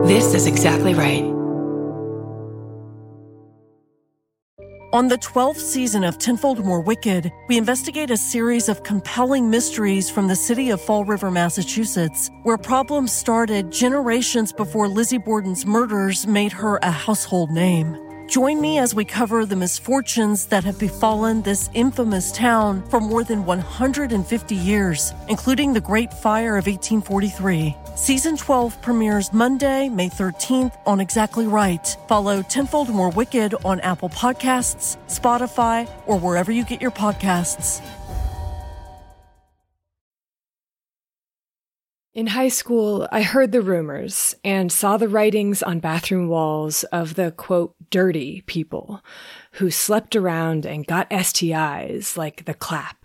This is exactly right. On the 12th season of Tenfold More Wicked, we investigate a series of compelling mysteries from the city of Fall River, Massachusetts, where problems started generations before Lizzie Borden's murders made her a household name. Join me as we cover the misfortunes that have befallen this infamous town for more than 150 years, including the Great Fire of 1843. Season 12 premieres Monday, May 13th on Exactly Right. Follow Tenfold More Wicked on Apple Podcasts, Spotify, or wherever you get your podcasts. In high school, I heard the rumors and saw the writings on bathroom walls of the, quote, dirty people who slept around and got STIs like the clap.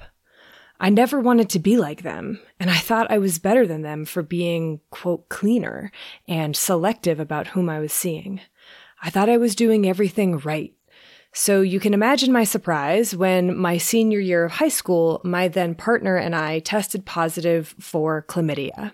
I never wanted to be like them, and I thought I was better than them for being, quote, cleaner and selective about whom I was seeing. I thought I was doing everything right. So you can imagine my surprise when my senior year of high school, my then partner and I tested positive for chlamydia.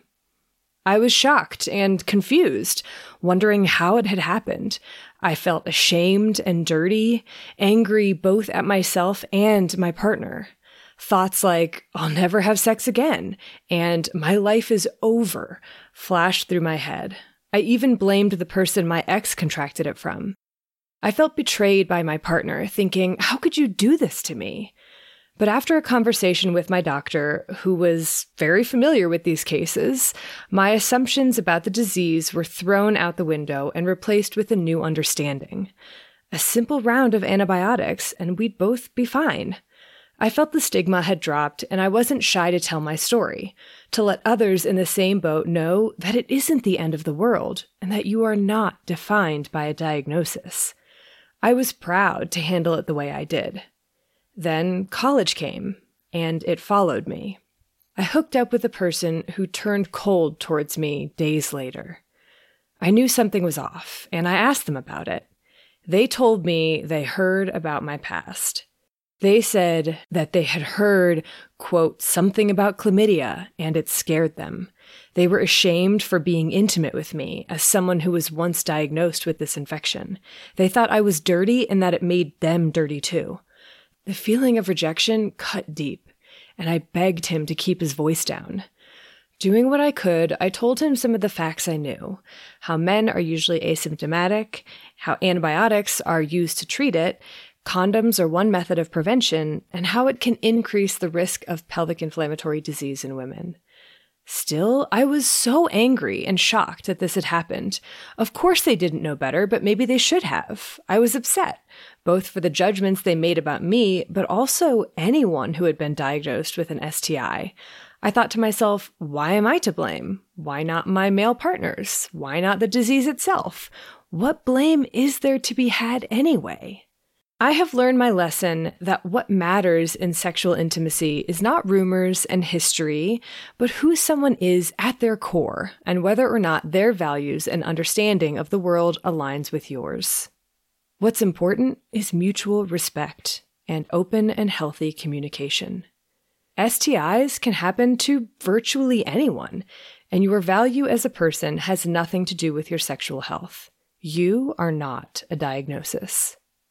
I was shocked and confused, wondering how it had happened. I felt ashamed and dirty, angry both at myself and my partner. Thoughts like, I'll never have sex again, and my life is over, flashed through my head. I even blamed the person my ex contracted it from. I felt betrayed by my partner, thinking, how could you do this to me? But after a conversation with my doctor, who was very familiar with these cases, my assumptions about the disease were thrown out the window and replaced with a new understanding. A simple round of antibiotics, and we'd both be fine. I felt the stigma had dropped, and I wasn't shy to tell my story, to let others in the same boat know that it isn't the end of the world, and that you are not defined by a diagnosis. I was proud to handle it the way I did. Then college came, and it followed me. I hooked up with a person who turned cold towards me days later. I knew something was off, and I asked them about it. They told me they heard about my past. They said that they had heard, quote, something about chlamydia, and it scared them. They were ashamed for being intimate with me as someone who was once diagnosed with this infection. They thought I was dirty and that it made them dirty too. The feeling of rejection cut deep, and I begged him to keep his voice down. Doing what I could, I told him some of the facts I knew, how men are usually asymptomatic, how antibiotics are used to treat it, condoms are one method of prevention, and how it can increase the risk of pelvic inflammatory disease in women. Still, I was so angry and shocked that this had happened. Of course they didn't know better, but maybe they should have. I was upset, both for the judgments they made about me, but also anyone who had been diagnosed with an STI. I thought to myself, why am I to blame? Why not my male partners? Why not the disease itself? What blame is there to be had anyway? I have learned my lesson that what matters in sexual intimacy is not rumors and history, but who someone is at their core and whether or not their values and understanding of the world aligns with yours. What's important is mutual respect and open and healthy communication. STIs can happen to virtually anyone, and your value as a person has nothing to do with your sexual health. You are not a diagnosis.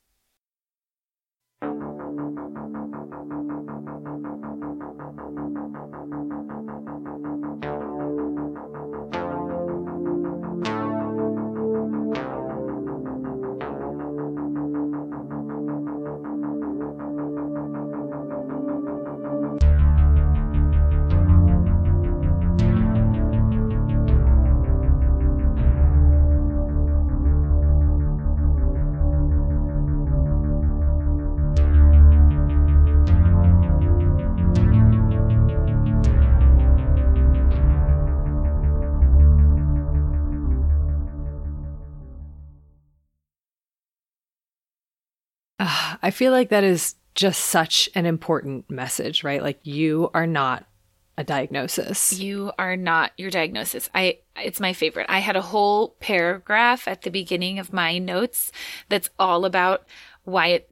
I feel like that is just such an important message, right? Like, you are not a diagnosis. You are not your diagnosis. It's my favorite. I had a whole paragraph at the beginning of my notes that's all about why it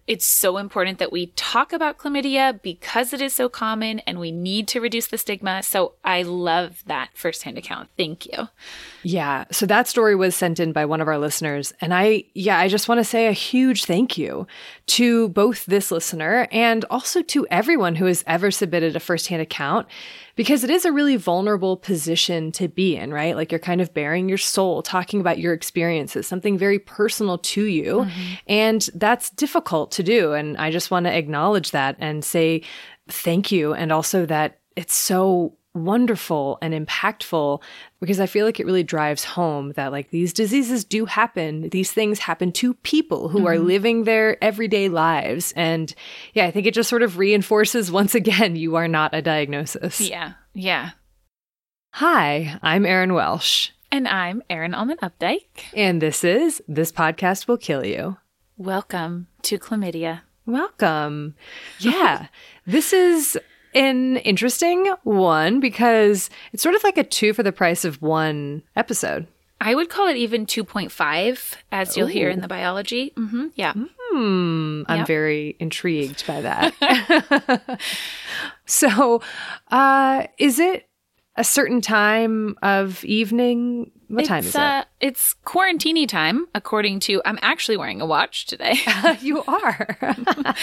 it's so important that we talk about chlamydia because it is so common and we need to reduce the stigma. So I love that firsthand account. Thank you. Yeah. So that story was sent in by one of our listeners. And I just want to say a huge thank you to both this listener and also to everyone who has ever submitted a firsthand account, because it is a really vulnerable position to be in, right? Like you're kind of bearing your soul, talking about your experiences, something very personal to you. Mm-hmm. And that's difficult to do. And I just want to acknowledge that and say thank you. And also that it's so wonderful and impactful, because I feel like it really drives home that like these diseases do happen. These things happen to people who are living their everyday lives. And yeah, I think it just sort of reinforces once again, you are not a diagnosis. Yeah. Yeah. Hi, I'm Erin Welsh. And I'm Erin Allman Updike. And this podcast will kill you. Welcome to Chlamydia. Welcome. Yeah. This is an interesting one because it's sort of like a 2 for the price of 1 episode. I would call it even 2.5, as you'll hear in the biology. Mm-hmm. Yeah. I'm very intrigued by that. So, is it a certain time of evening? What time is it? It's quarantini time, according to... I'm actually wearing a watch today. You are.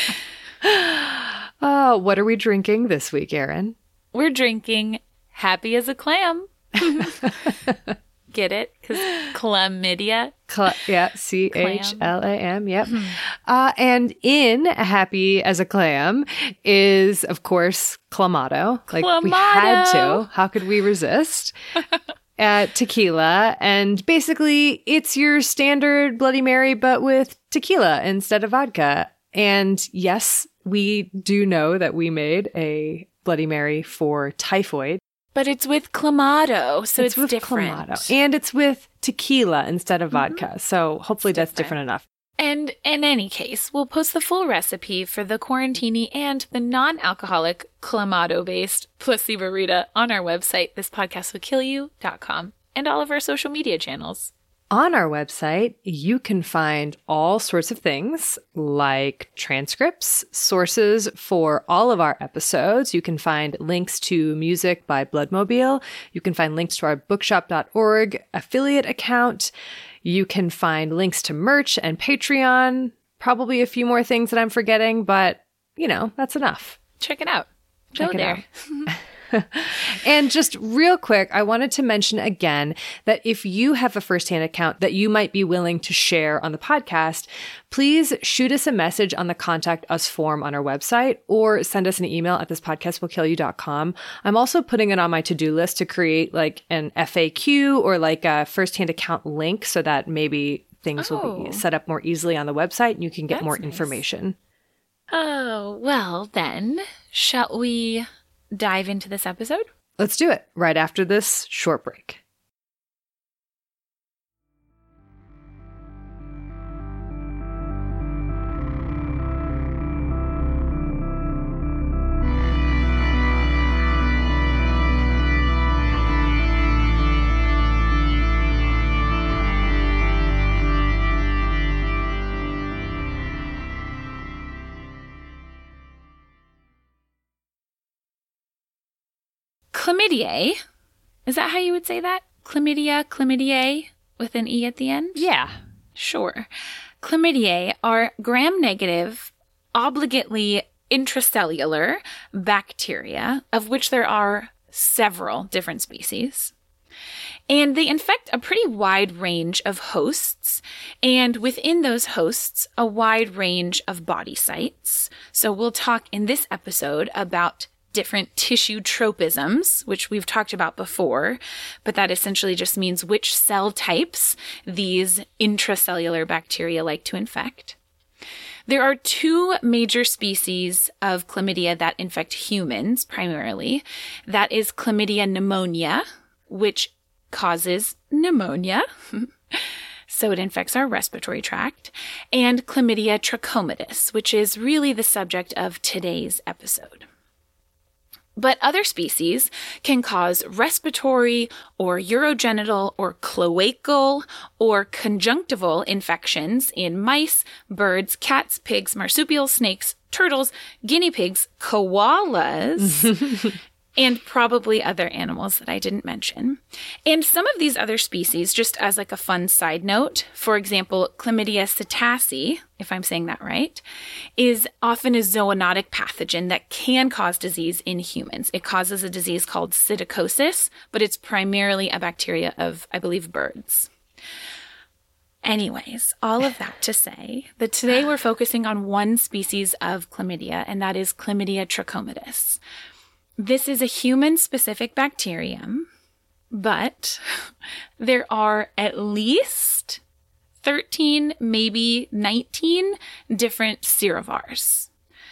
What are we drinking this week, Erin? We're drinking Happy as a Clam. Get it? Because chlamydia. CHLAM. Yep. And in Happy as a Clam is, of course, Clamato. Like we had to. How could we resist? Tequila. And basically, it's your standard Bloody Mary, but with tequila instead of vodka. And yes, we do know that we made a Bloody Mary for typhoid. But it's with Clamato, so it's with different. Clamato. And it's with tequila instead of vodka. So hopefully that's different enough. And in any case, we'll post the full recipe for the Quarantini and the non-alcoholic Clamato-based Placebo-Rita on our website, thispodcastwillkillyou.com, and all of our social media channels. On our website, you can find all sorts of things like transcripts, sources for all of our episodes. You can find links to music by Bloodmobile. You can find links to our bookshop.org affiliate account. You can find links to merch and Patreon. Probably a few more things that I'm forgetting, but, that's enough. Check it out. Go there. And just real quick, I wanted to mention again that if you have a firsthand account that you might be willing to share on the podcast, please shoot us a message on the Contact Us form on our website or send us an email at thispodcastwillkillyou.com. I'm also putting it on my to-do list to create like an FAQ or like a firsthand account link so that maybe things will be set up more easily on the website and you can get more information. Oh, well then, shall we dive into this episode? Let's do it right after this short break. Chlamydia. Is that how you would say that? Chlamydia, with an E at the end? Yeah. Sure. Chlamydia are gram-negative, obligately intracellular bacteria, of which there are several different species. And they infect a pretty wide range of hosts, and within those hosts, a wide range of body sites. So we'll talk in this episode about different tissue tropisms, which we've talked about before, but that essentially just means which cell types these intracellular bacteria like to infect. There are 2 major species of chlamydia that infect humans primarily. That is Chlamydia pneumonia, which causes pneumonia. So it infects our respiratory tract, and Chlamydia trachomatis, which is really the subject of today's episode. But other species can cause respiratory or urogenital or cloacal or conjunctival infections in mice, birds, cats, pigs, marsupials, snakes, turtles, guinea pigs, koalas, and probably other animals that I didn't mention. And some of these other species, just as like a fun side note, for example, Chlamydia psittaci, if I'm saying that right, is often a zoonotic pathogen that can cause disease in humans. It causes a disease called psittacosis, but it's primarily a bacteria of, I believe, birds. Anyways, all of that to say that today we're focusing on one species of chlamydia, and that is Chlamydia trachomatis. This is a human-specific bacterium, but there are at least 13, maybe 19 different serovars.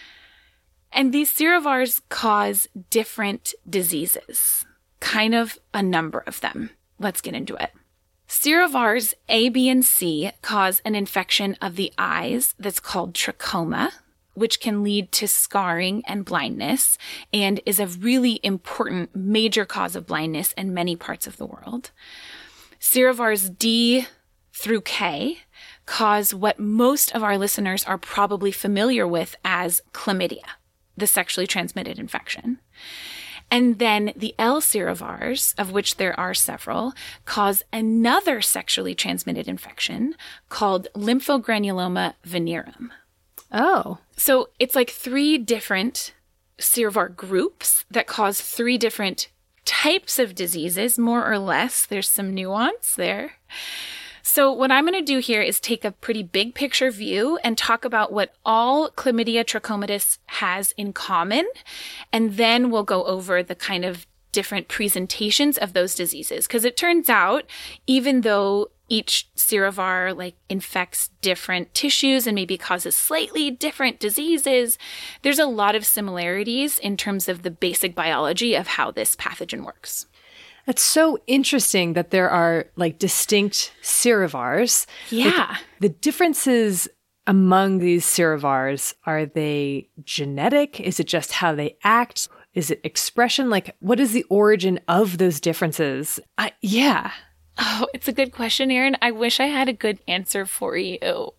And these serovars cause different diseases, kind of a number of them. Let's get into it. Serovars A, B, and C cause an infection of the eyes that's called trachoma, which can lead to scarring and blindness, and is a really important major cause of blindness in many parts of the world. Serovars D through K cause what most of our listeners are probably familiar with as chlamydia, the sexually transmitted infection. And then the L serovars, of which there are several, cause another sexually transmitted infection called lymphogranuloma venereum. Oh. So it's like 3 different serovar groups that cause 3 different types of diseases, more or less. There's some nuance there. So what I'm going to do here is take a pretty big picture view and talk about what all Chlamydia trachomatis has in common. And then we'll go over the kind of different presentations of those diseases. Because it turns out, even though each serovar infects different tissues and maybe causes slightly different diseases, there's a lot of similarities in terms of the basic biology of how this pathogen works. That's so interesting that there are distinct serovars. Yeah. The differences among these serovars, are they genetic? Is it just how they act? Is it expression? What is the origin of those differences? Yeah. Oh, it's a good question, Erin. I wish I had a good answer for you.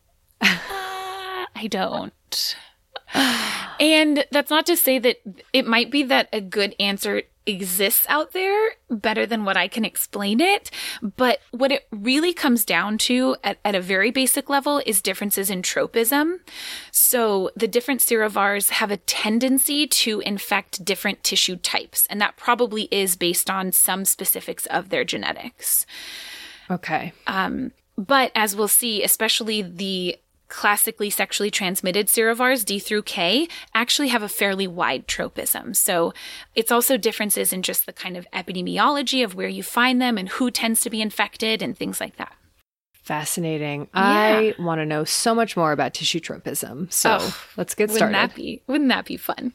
I don't. And that's not to say that it might be that a good answer exists out there better than what I can explain it. But what it really comes down to at a very basic level is differences in tropism. So the different serovars have a tendency to infect different tissue types. And that probably is based on some specifics of their genetics. Okay. But as we'll see, especially the classically sexually transmitted serovars, D through K, actually have a fairly wide tropism. So it's also differences in just the kind of epidemiology of where you find them and who tends to be infected and things like that. Fascinating. Yeah. I want to know so much more about tissue tropism. So let's get started. Wouldn't that be fun?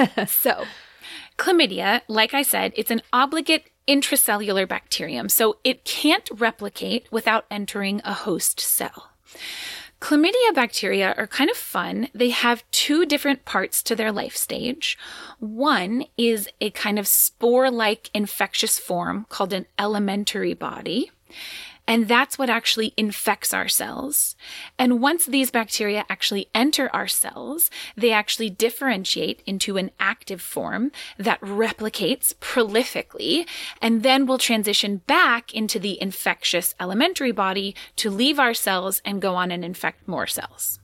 So chlamydia, like I said, it's an obligate intracellular bacterium. So it can't replicate without entering a host cell. Chlamydia bacteria are kind of fun. They have 2 different parts to their life stage. One is a kind of spore-like infectious form called an elementary body. And that's what actually infects our cells. And once these bacteria actually enter our cells, they actually differentiate into an active form that replicates prolifically and then will transition back into the infectious elementary body to leave our cells and go on and infect more cells.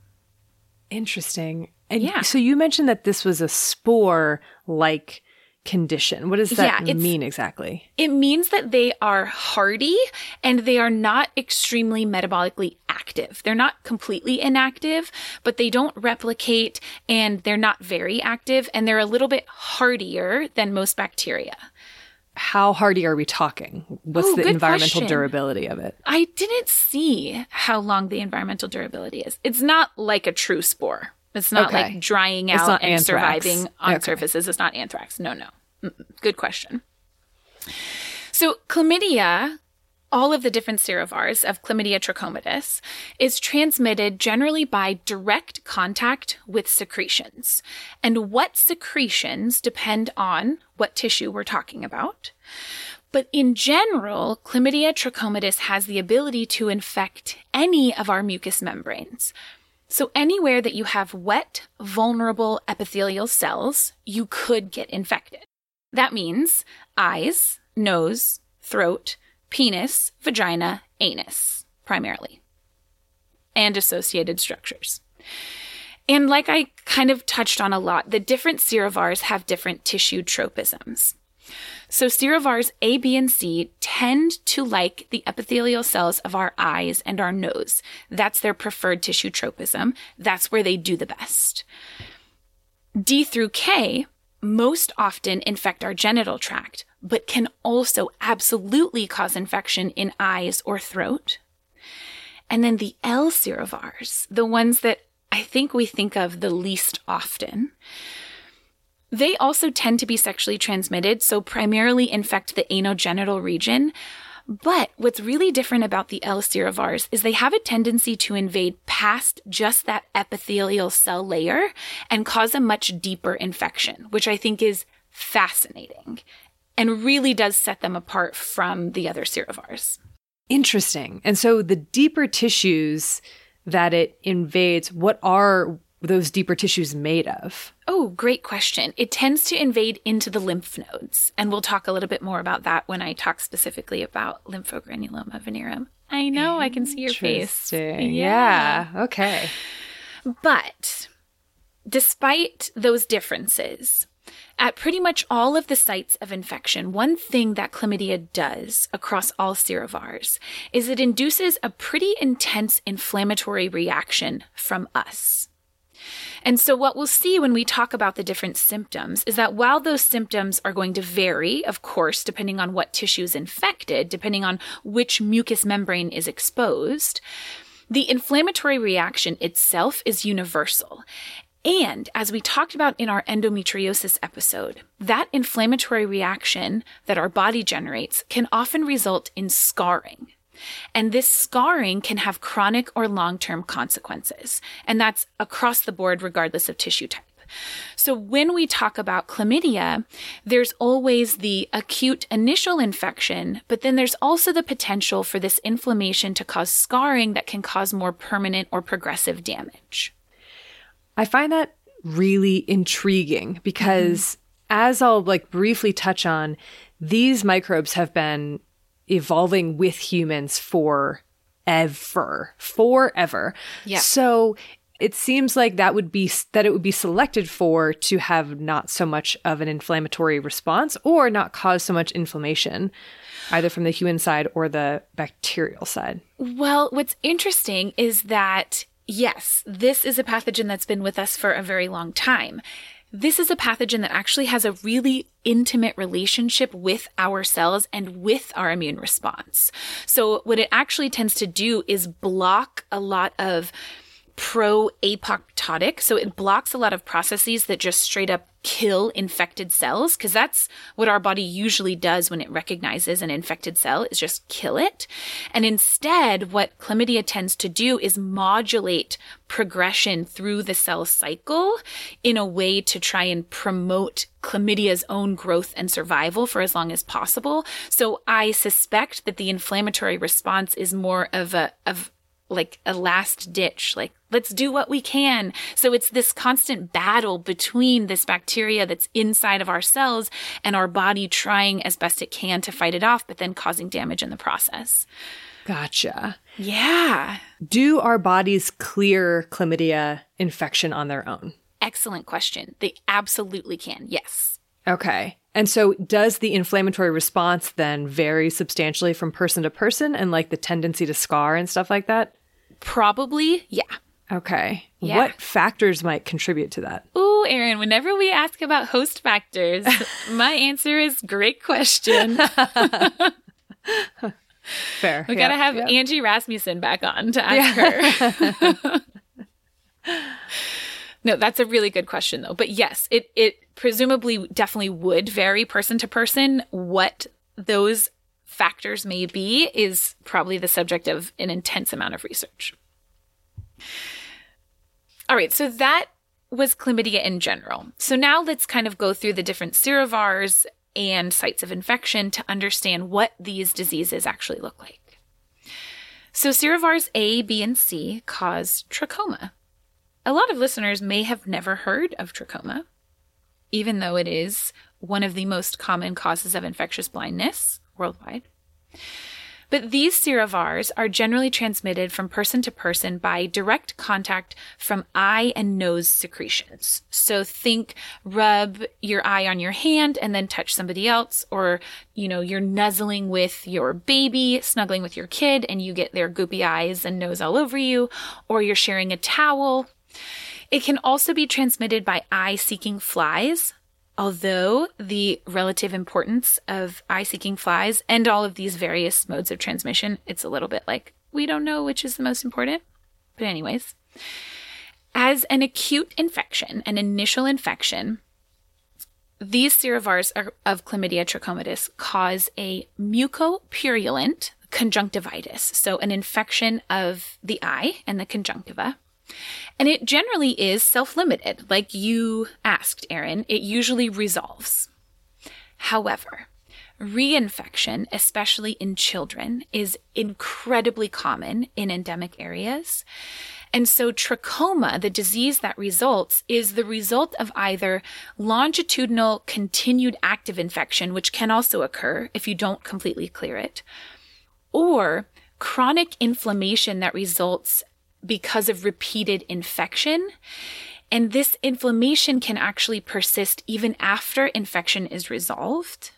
Interesting. And so you mentioned that this was a spore-like condition. What does that mean exactly? It means that they are hardy and they are not extremely metabolically active. They're not completely inactive, but they don't replicate and they're not very active and they're a little bit hardier than most bacteria. How hardy are we talking? What's the environmental question. Durability of it? I didn't see how long the environmental durability is. It's not like a true spore. It's not like drying out and surviving on surfaces. It's not anthrax. No. Good question. So chlamydia all of the different serovars of Chlamydia trachomatis is transmitted generally by direct contact with secretions. And what secretions depend on what tissue we're talking about. But in general, Chlamydia trachomatis has the ability to infect any of our mucous membranes. So anywhere that you have wet, vulnerable epithelial cells, you could get infected. That means eyes, nose, throat, penis, vagina, anus, primarily, and associated structures. And like I kind of touched on a lot, the different serovars have different tissue tropisms. So serovars A, B, and C tend to like the epithelial cells of our eyes and our nose. That's their preferred tissue tropism. That's where they do the best. D through K most often infect our genital tract, but can also absolutely cause infection in eyes or throat. And then the L serovars, the ones that I think we think of the least often, they also tend to be sexually transmitted, so primarily infect the anogenital region. But what's really different about the L serovars is they have a tendency to invade past just that epithelial cell layer and cause a much deeper infection, which I think is fascinating and really does set them apart from the other serovars. Interesting. And so the deeper tissues that it invades, what are those deeper tissues made of? Oh, great question. It tends to invade into the lymph nodes. And we'll talk a little bit more about that when I talk specifically about lymphogranuloma venereum. I know, I can see your face. Yeah. Okay. But despite those differences, at pretty much all of the sites of infection, one thing that chlamydia does across all serovars is it induces a pretty intense inflammatory reaction from us. And so what we'll see when we talk about the different symptoms is that while those symptoms are going to vary, of course, depending on what tissue is infected, depending on which mucous membrane is exposed, the inflammatory reaction itself is universal. And as we talked about in our endometriosis episode, that inflammatory reaction that our body generates can often result in scarring. And this scarring can have chronic or long-term consequences. And that's across the board, regardless of tissue type. So when we talk about chlamydia, there's always the acute initial infection, but then there's also the potential for this inflammation to cause scarring that can cause more permanent or progressive damage. I find that really intriguing because as I'll briefly touch on, these microbes have been evolving with humans forever. Yeah. So it seems like it would be selected for to have not so much of an inflammatory response or not cause so much inflammation, either from the human side or the bacterial side. Well, what's interesting is that, yes, this is a pathogen that's been with us for a very long time. This is a pathogen that actually has a really intimate relationship with our cells and with our immune response. So what it actually tends to do is block a lot of pro-apoptotic. So it blocks a lot of processes that just straight up kill infected cells, because that's what our body usually does when it recognizes an infected cell, is just kill it. And instead, what chlamydia tends to do is modulate progression through the cell cycle in a way to try and promote chlamydia's own growth and survival for as long as possible. So I suspect that the inflammatory response is more of a last ditch, let's do what we can. So it's this constant battle between this bacteria that's inside of our cells and our body trying as best it can to fight it off, but then causing damage in the process. Gotcha. Yeah. Do our bodies clear chlamydia infection on their own? Excellent question. They absolutely can. Yes. Okay. And so does the inflammatory response then vary substantially from person to person and the tendency to scar and stuff like that? Probably, yeah. Okay. Yeah. What factors might contribite to that? Ooh, Erin, whenever we ask about host factors, my answer is great question. Fair. We got to have Angie Rasmussen back on to ask her. No, that's a really good question, though. But yes, it presumably definitely would vary person to person what those factors may be is probably the subject of an intense amount of research. All right, so that was chlamydia in general. So now let's kind of go through the different serovars and sites of infection to understand what these diseases actually look like. So serovars A, B, and C cause trachoma. A lot of listeners may have never heard of trachoma, even though it is one of the most common causes of infectious blindness worldwide. But these serovars are generally transmitted from person to person by direct contact from eye and nose secretions. So think rub your eye on your hand and then touch somebody else, or, you're nuzzling with your baby, snuggling with your kid, and you get their goopy eyes and nose all over you, or you're sharing a towel. It can also be transmitted by eye-seeking flies, although the relative importance of eye-seeking flies and all of these various modes of transmission, it's a little bit like, we don't know which is the most important. But anyways, as an acute infection, an initial infection, these serovars of Chlamydia trachomatis cause a mucopurulent conjunctivitis, so an infection of the eye and the conjunctiva. And it generally is self-limited, like you asked, Erin. It usually resolves. However, reinfection, especially in children, is incredibly common in endemic areas. And so trachoma, the disease that results, is the result of either longitudinal continued active infection, which can also occur if you don't completely clear it, or chronic inflammation that results because of repeated infection. And this inflammation can actually persist even after infection is resolved.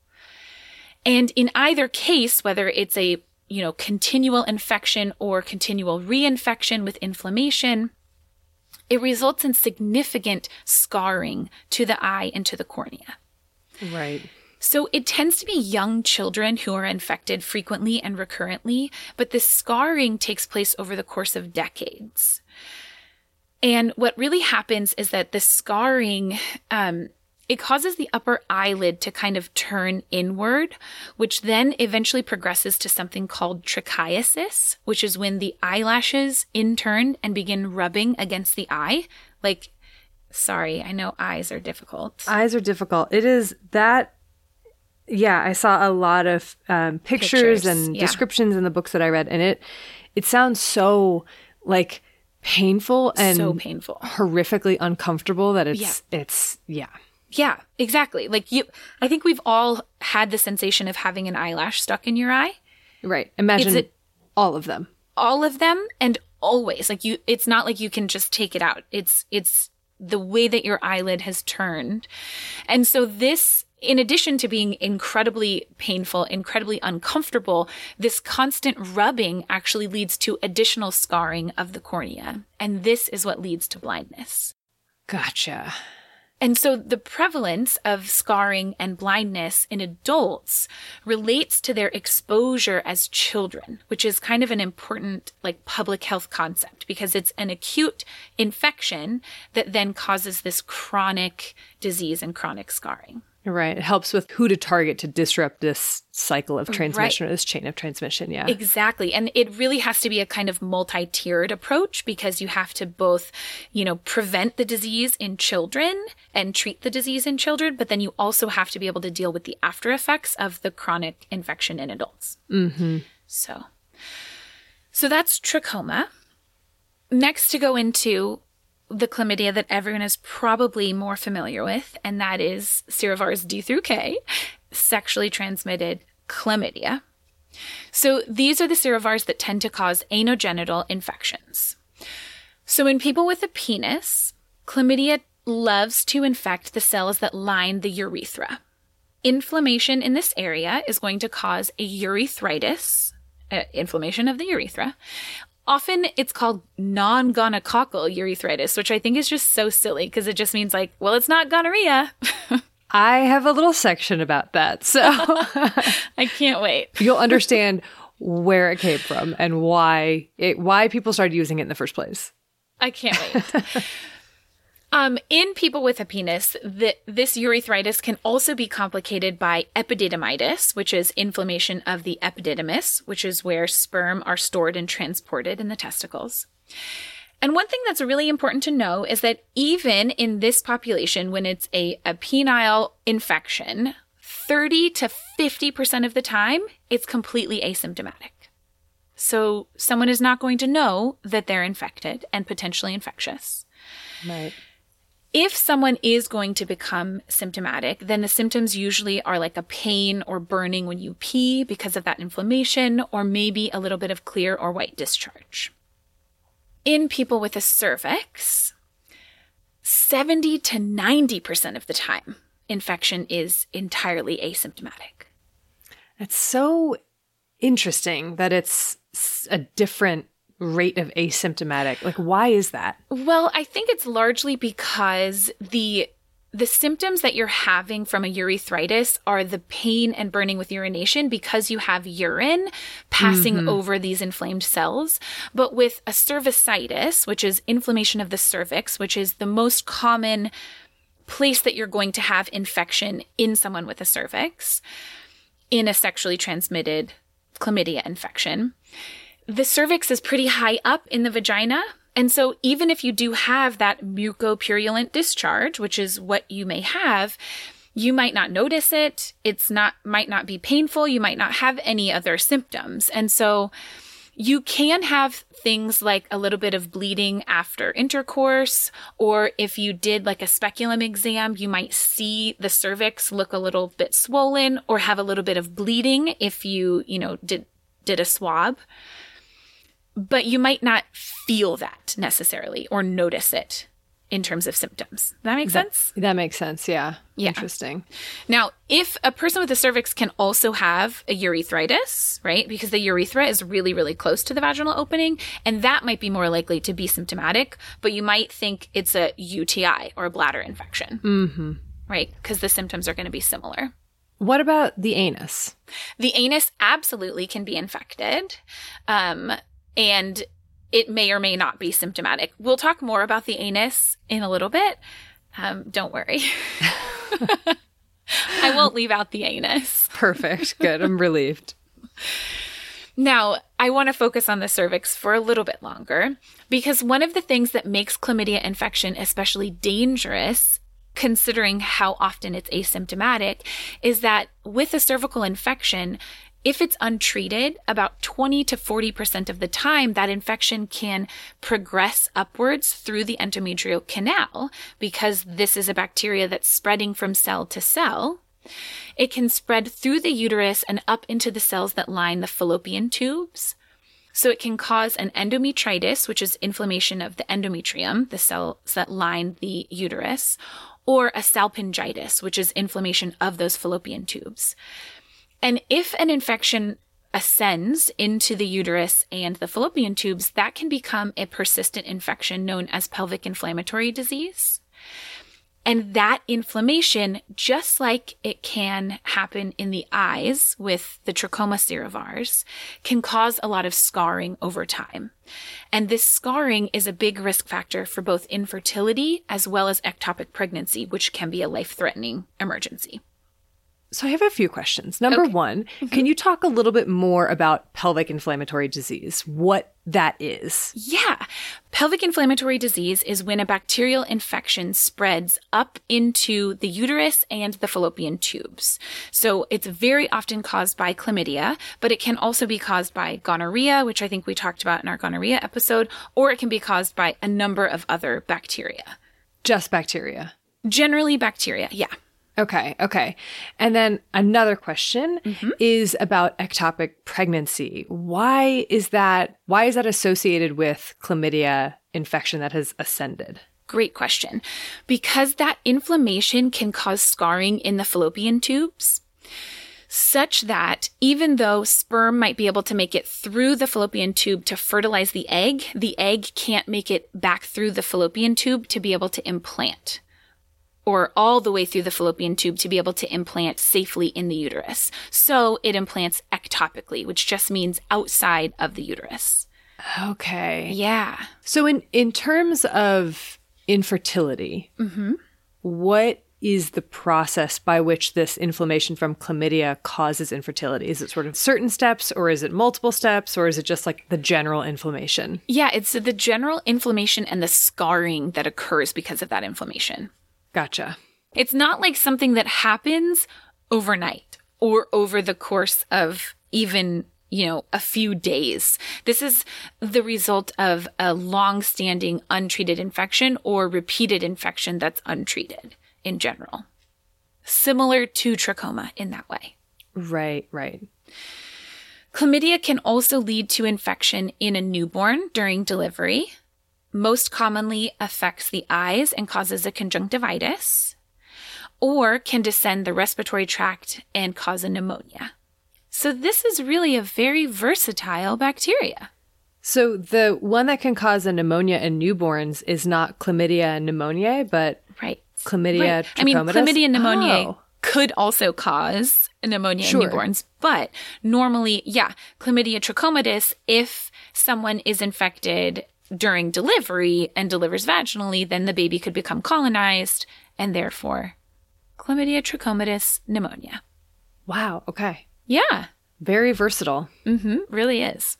And in either case, whether it's a, continual infection or continual reinfection with inflammation, it results in significant scarring to the eye and to the cornea. Right. So it tends to be young children who are infected frequently and recurrently, but this scarring takes place over the course of decades. And what really happens is that the scarring, it causes the upper eyelid to kind of turn inward, which then eventually progresses to something called trichiasis, which is when the eyelashes intern and begin rubbing against the eye. Sorry, I know eyes are difficult. Eyes are difficult. It is that. Yeah, I saw a lot of pictures and descriptions in the books that I read, and it sounds so painful and so painful, horrifically uncomfortable that it's. Yeah, exactly. I think we've all had the sensation of having an eyelash stuck in your eye. Right. Imagine all of them. All of them, and always. It's not like you can just take it out. It's the way that your eyelid has turned. And so this, in addition to being incredibly painful, incredibly uncomfortable, this constant rubbing actually leads to additional scarring of the cornea. And this is what leads to blindness. Gotcha. And so the prevalence of scarring and blindness in adults relates to their exposure as children, which is kind of an important public health concept because it's an acute infection that then causes this chronic disease and chronic scarring. Right. It helps with who to target to disrupt this cycle of transmission or this chain of transmission. Yeah, exactly. And it really has to be a kind of multi-tiered approach because you have to both, prevent the disease in children and treat the disease in children, but then you also have to be able to deal with the after effects of the chronic infection in adults. Mm-hmm. So that's trachoma. Next to go into the chlamydia that everyone is probably more familiar with, and that is serovars D through K, sexually transmitted chlamydia. So these are the serovars that tend to cause anogenital infections. So in people with a penis, chlamydia loves to infect the cells that line the urethra. Inflammation in this area is going to cause a urethritis, inflammation of the urethra. Often it's called non-gonococcal urethritis, which I think is just so silly because it just means it's not gonorrhea. I have a little section about that, so I can't wait. You'll understand where it came from and why people started using it in the first place. I can't wait. In people with a penis, this urethritis can also be complicated by epididymitis, which is inflammation of the epididymis, which is where sperm are stored and transported in the testicles. And one thing that's really important to know is that even in this population, when it's a penile infection, 30 to 50% of the time, it's completely asymptomatic. So someone is not going to know that they're infected and potentially infectious. Right. If someone is going to become symptomatic, then the symptoms usually are like a pain or burning when you pee because of that inflammation, or maybe a little bit of clear or white discharge. In people with a cervix, 70 to 90% of the time, infection is entirely asymptomatic. It's so interesting that it's a different rate of asymptomatic. Like, why is that? Well, I think it's largely because the symptoms that you're having from a urethritis are the pain and burning with urination because you have urine passing over these inflamed cells. But with a cervicitis, which is inflammation of the cervix, which is the most common place that you're going to have infection in someone with a cervix, in a sexually transmitted chlamydia infection, the cervix is pretty high up in the vagina. And so even if you do have that mucopurulent discharge, which is what you may have, you might not notice it. Might not be painful. You might not have any other symptoms. And so you can have things like a little bit of bleeding after intercourse, or if you did like a speculum exam, you might see the cervix look a little bit swollen or have a little bit of bleeding if you did a swab. But you might not feel that necessarily or notice it in terms of symptoms. That make sense? That makes sense, yeah. Yeah. Interesting. Now, if a person with a cervix can also have a urethritis, right, because the urethra is really, really close to the vaginal opening, and that might be more likely to be symptomatic, but you might think it's a UTI or a bladder infection, right, because the symptoms are going to be similar. What about the anus? The anus absolutely can be infected. And it may or may not be symptomatic. We'll talk more about the anus in a little bit. Don't worry. I won't leave out the anus. Perfect. Good. I'm relieved. Now, I want to focus on the cervix for a little bit longer, because one of the things that makes chlamydia infection especially dangerous, considering how often it's asymptomatic, is that with a cervical infection, if it's untreated, about 20 to 40% of the time, that infection can progress upwards through the endometrial canal, because this is a bacteria that's spreading from cell to cell. It can spread through the uterus and up into the cells that line the fallopian tubes. So it can cause an endometritis, which is inflammation of the endometrium, the cells that line the uterus, or a salpingitis, which is inflammation of those fallopian tubes. And if an infection ascends into the uterus and the fallopian tubes, that can become a persistent infection known as pelvic inflammatory disease. And that inflammation, just like it can happen in the eyes with the trachoma cerevars, can cause a lot of scarring over time. And this scarring is a big risk factor for both infertility as well as ectopic pregnancy, which can be a life-threatening emergency. So I have a few questions. Number one, can you talk a little bit more about pelvic inflammatory disease, what that is? Yeah. Pelvic inflammatory disease is when a bacterial infection spreads up into the uterus and the fallopian tubes. So it's very often caused by chlamydia, but it can also be caused by gonorrhea, which I think we talked about in our gonorrhea episode, or it can be caused by a number of other bacteria. Just bacteria? Generally bacteria, yeah. Okay. And then another question is about ectopic pregnancy. Why is that associated with chlamydia infection that has ascended? Great question. Because that inflammation can cause scarring in the fallopian tubes, such that even though sperm might be able to make it through the fallopian tube to fertilize the egg can't make it back through the fallopian tube to be able to implant, or all the way through the fallopian tube to be able to implant safely in the uterus. So it implants ectopically, which just means outside of the uterus. Okay. Yeah. So in terms of, infertility. What is the process by which this inflammation from chlamydia causes infertility? Is it sort of certain steps, or is it multiple steps, or is it just like the general inflammation? Yeah, it's the general inflammation and the scarring that occurs because of that inflammation. Gotcha. It's not like something that happens overnight or over the course of even, a few days. This is the result of a long-standing untreated infection or repeated infection that's untreated in general. Similar to trachoma in that way. Right. Chlamydia can also lead to infection in a newborn during delivery. Most commonly affects the eyes and causes a conjunctivitis, or can descend the respiratory tract and cause a pneumonia. So this is really a very versatile bacteria. So the one that can cause a pneumonia in newborns is not Chlamydia pneumoniae, but Chlamydia trachomatis? I mean, Chlamydia pneumoniae could also cause pneumonia in newborns, but normally, Chlamydia trachomatis, if someone is infected during delivery and delivers vaginally, then the baby could become colonized and therefore Chlamydia trachomatis pneumonia. Wow. Okay. Yeah. Very versatile. Really is.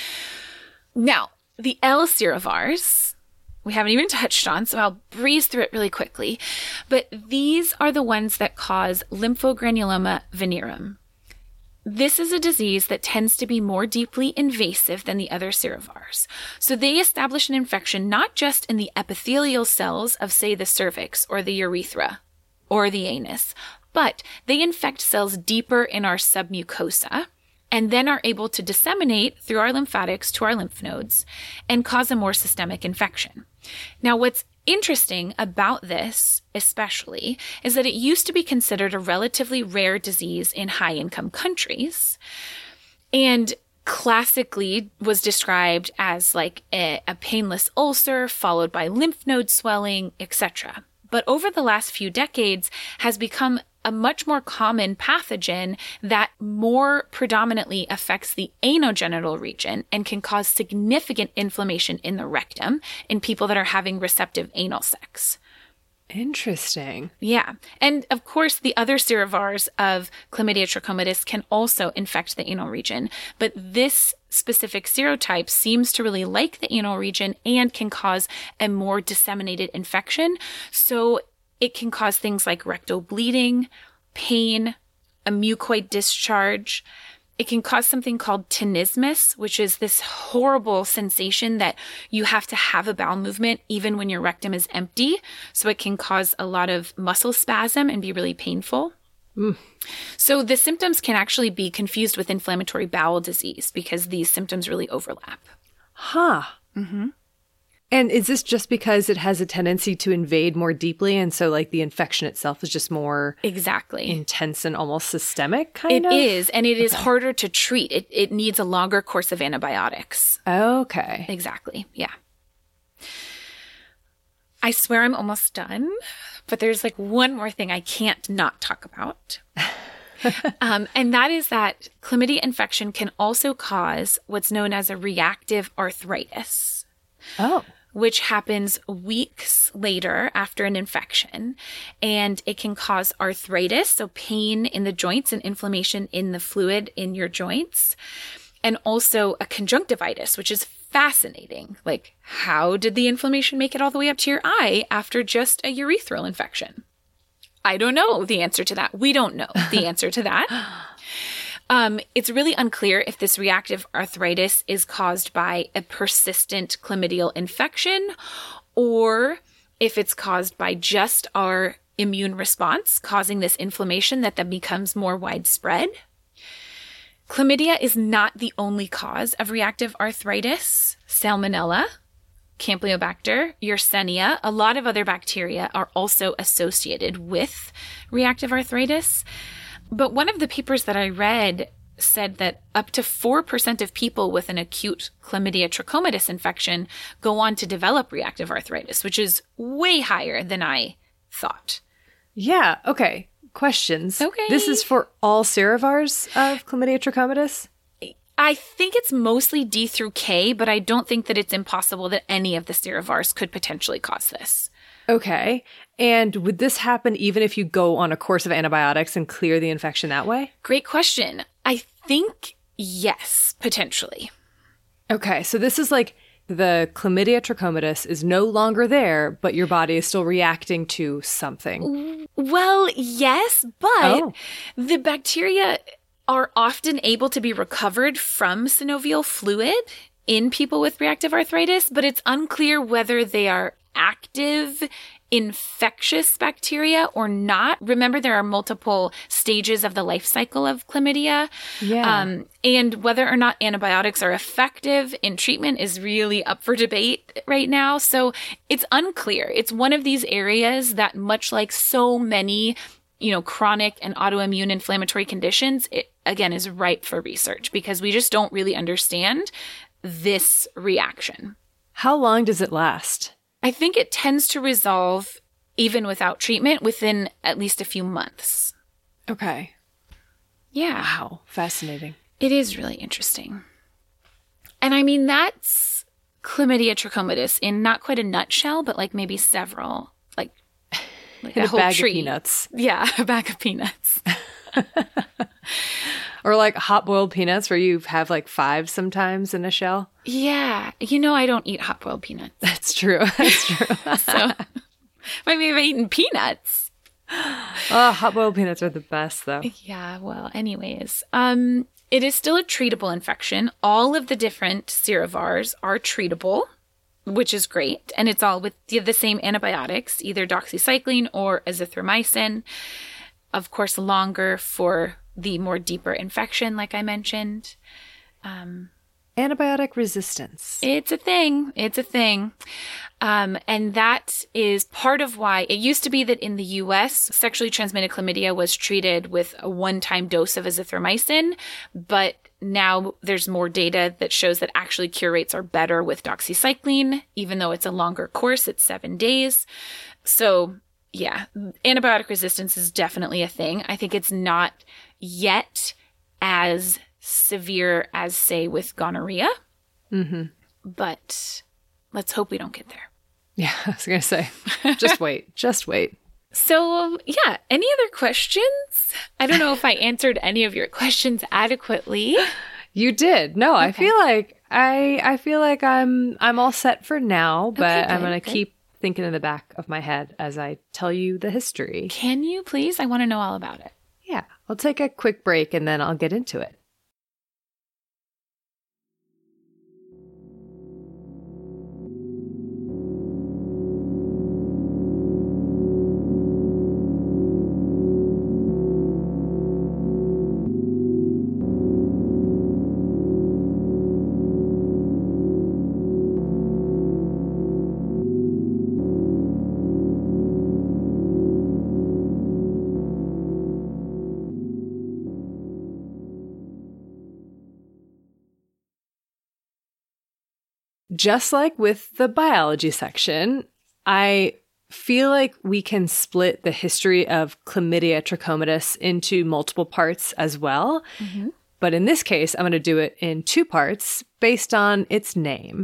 Now, the L serovars, we haven't even touched on, so I'll breeze through it really quickly. But these are the ones that cause lymphogranuloma venereum. This is a disease that tends to be more deeply invasive than the other serovars. So they establish an infection not just in the epithelial cells of, say, the cervix or the urethra or the anus, but they infect cells deeper in our submucosa and then are able to disseminate through our lymphatics to our lymph nodes and cause a more systemic infection. Now, what's interesting about this, especially, is that it used to be considered a relatively rare disease in high-income countries, and classically was described as like a painless ulcer followed by lymph node swelling, etc. But over the last few decades has become a much more common pathogen that more predominantly affects the anogenital region and can cause significant inflammation in the rectum in people that are having receptive anal sex. Interesting. Yeah. And of course, the other serovars of Chlamydia trachomatis can also infect the anal region, but this specific serotype seems to really like the anal region and can cause a more disseminated infection. So it can cause things like rectal bleeding, pain, a mucoid discharge. It can cause something called tenesmus, which is this horrible sensation that you have to have a bowel movement even when your rectum is empty. So it can cause a lot of muscle spasm and be really painful. So the symptoms can actually be confused with inflammatory bowel disease because these symptoms really overlap. And is this just because it has a tendency to invade more deeply, and so like the infection itself is just more intense and almost systemic kind of? It is, and it is harder to treat. It needs a longer course of antibiotics. Okay. Exactly, yeah. I swear I'm almost done, but there's like one more thing I can't not talk about. And that is that chlamydia infection can also cause what's known as a reactive arthritis. Which happens weeks later after an infection. And it can cause arthritis, so pain in the joints and inflammation in the fluid in your joints. And also a conjunctivitis, which is fascinating. Like, how did the inflammation make it all the way up to your eye after just a urethral infection? I don't know the answer to that. We don't know the answer to that. It's really unclear if this reactive arthritis is caused by a persistent chlamydial infection or if it's caused by just our immune response causing this inflammation that then becomes more widespread. Chlamydia is not the only cause of reactive arthritis. Salmonella, Campylobacter, Yersinia, a lot of other bacteria are also associated with reactive arthritis. But one of the papers that I read said that up to 4% of people with an acute Chlamydia trachomatis infection go on to develop reactive arthritis, which is way higher than I thought. Yeah. Okay. Questions. Okay. This is for all serovars of Chlamydia trachomatis? I think it's mostly D through K, but I don't think that it's impossible that any of the serovars could potentially cause this. Okay. And would this happen even if you go on a course of antibiotics and clear the infection that way? Great question. I think yes, potentially. Okay. So this is like the chlamydia trachomatis is no longer there, but your body is still reacting to something. Well, yes, but the bacteria are often able to be recovered from synovial fluid in people with reactive arthritis, but it's unclear whether they are active infectious bacteria or not. Remember, there are multiple stages of the life cycle of chlamydia. Yeah. And whether or not antibiotics are effective in treatment is really up for debate right now. So it's unclear. It's one of these areas that, much like so many, chronic and autoimmune inflammatory conditions, it again is ripe for research because we just don't really understand this reaction. How long does it last? I think it tends to resolve even without treatment within at least a few months. Okay. Yeah. Wow. Fascinating. It is really interesting. And I mean, that's chlamydia trachomatis in not quite a nutshell, but like maybe several, like in a whole bag tree. Of peanuts. Yeah, a bag of peanuts. Or like hot-boiled peanuts where you have like 5 sometimes in a shell. Yeah. I don't eat hot-boiled peanuts. That's true. That's true. So maybe I've eaten peanuts. Oh, hot-boiled peanuts are the best, though. Yeah, well, anyways. It is still a treatable infection. All of the different serovars are treatable, which is great. And it's all with the same antibiotics, either doxycycline or azithromycin. Of course, longer for the more deeper infection, like I mentioned. Antibiotic resistance. It's a thing. It's a thing. And that is part of why it used to be that in the US, sexually transmitted chlamydia was treated with a one-time dose of azithromycin, but now there's more data that shows that actually cure rates are better with doxycycline, even though it's a longer course, it's 7 days. So yeah, antibiotic resistance is definitely a thing. I think it's not yet as severe as, say, with gonorrhea. Mm-hmm. But let's hope we don't get there. Yeah, I was going to say, just wait. Just wait. So, yeah, any other questions? I don't know if I answered any of your questions adequately. You did. No, okay. I feel like I'm all set for now, but okay, I'm going to keep thinking in the back of my head as I tell you the history. Can you please? I want to know all about it. Yeah. I'll take a quick break and then I'll get into it. Just like with the biology section, I feel like we can split the history of chlamydia trachomatis into multiple parts as well. Mm-hmm. But in this case, I'm going to do it in 2 parts based on its name.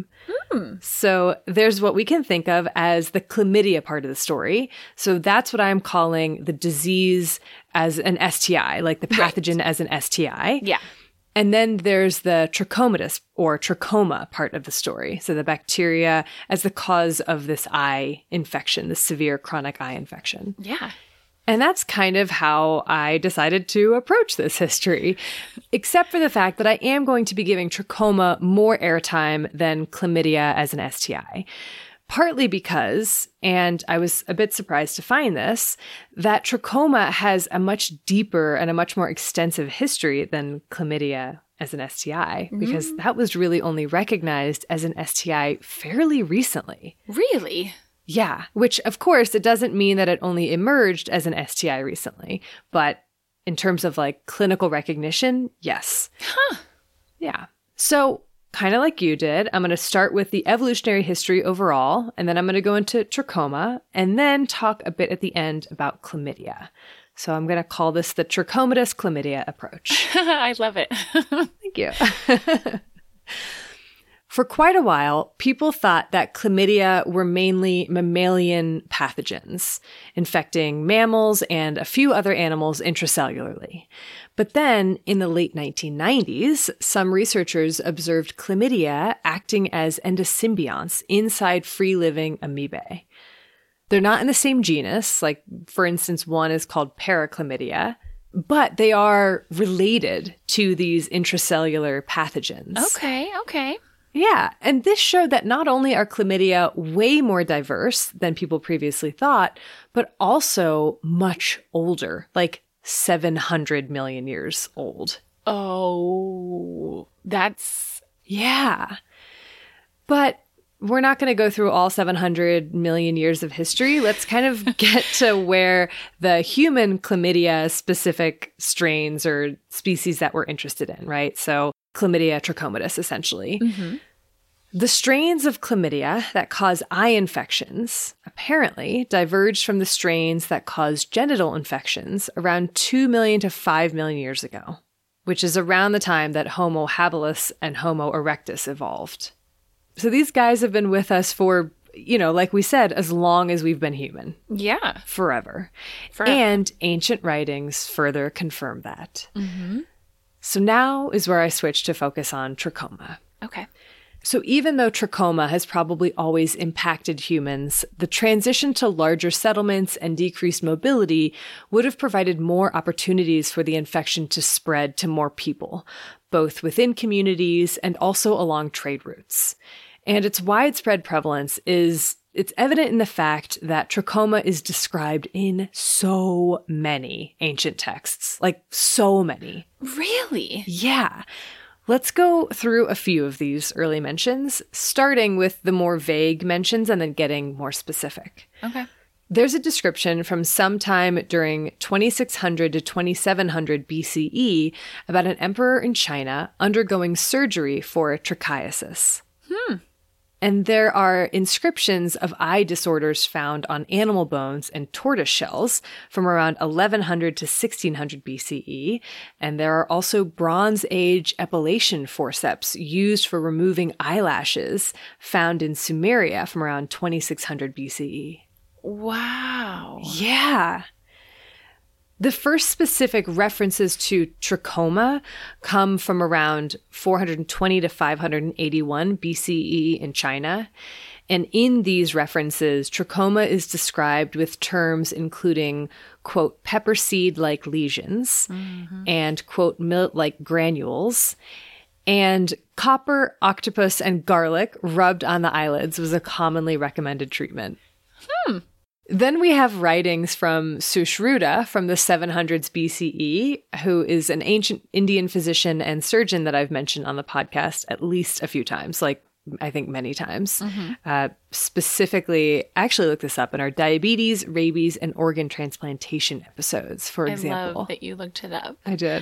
So there's what we can think of as the chlamydia part of the story. So that's what I'm calling the disease as an STI, like the pathogen as an STI. Yeah. And then there's the trachomatis or trachoma part of the story. So the bacteria as the cause of this eye infection, this severe chronic eye infection. Yeah. And that's kind of how I decided to approach this history, except for the fact that I am going to be giving trachoma more airtime than chlamydia as an STI. Partly because, and I was a bit surprised to find this, that trachoma has a much deeper and a much more extensive history than chlamydia as an STI, because that was really only recognized as an STI fairly recently. Really? Yeah, which of course, it doesn't mean that it only emerged as an STI recently, but in terms of like clinical recognition, yes. Huh. Yeah. So kind of like you did, I'm going to start with the evolutionary history overall, and then I'm going to go into trachoma, and then talk a bit at the end about chlamydia. So I'm going to call this the trachomatis chlamydia approach. I love it. Thank you. For quite a while, people thought that chlamydia were mainly mammalian pathogens, infecting mammals and a few other animals intracellularly. But then, in the late 1990s, some researchers observed chlamydia acting as endosymbionts inside free-living amoebae. They're not in the same genus, like, for instance, one is called Parachlamydia, but they are related to these intracellular pathogens. Okay. Yeah, and this showed that not only are chlamydia way more diverse than people previously thought, but also much older, like 700 million years old. Oh, that's... Yeah. But we're not going to go through all 700 million years of history. Let's kind of get to where the human chlamydia specific strains or species that we're interested in, right? So Chlamydia trachomatis, essentially. Mm-hmm. The strains of chlamydia that cause eye infections apparently diverged from the strains that cause genital infections around 2 million to 5 million years ago, which is around the time that Homo habilis and Homo erectus evolved. So these guys have been with us for, like we said, as long as we've been human. Yeah. Forever. And ancient writings further confirm that. Mm-hmm. So now is where I switch to focus on trachoma. Okay. So even though trachoma has probably always impacted humans, the transition to larger settlements and decreased mobility would have provided more opportunities for the infection to spread to more people, both within communities and also along trade routes. And its widespread prevalence it's evident in the fact that trachoma is described in so many ancient texts, like so many. Really? Yeah. Let's go through a few of these early mentions, starting with the more vague mentions and then getting more specific. Okay. There's a description from sometime during 2600 to 2700 BCE about an emperor in China undergoing surgery for trichiasis. And there are inscriptions of eye disorders found on animal bones and tortoise shells from around 1100 to 1600 BCE. And there are also Bronze Age epilation forceps used for removing eyelashes found in Sumeria from around 2600 BCE. Wow. Yeah. The first specific references to trachoma come from around 420 to 581 BCE in China. And in these references, trachoma is described with terms including, quote, pepper seed-like lesions and, quote, millet-like granules. And copper, octopus, and garlic rubbed on the eyelids was a commonly recommended treatment. Then we have writings from Sushruta from the 700s BCE, who is an ancient Indian physician and surgeon that I've mentioned on the podcast at least a few times, like I think many times. Specifically, I actually looked this up in our diabetes, rabies, and organ transplantation episodes, for example. I love that you looked it up. I did.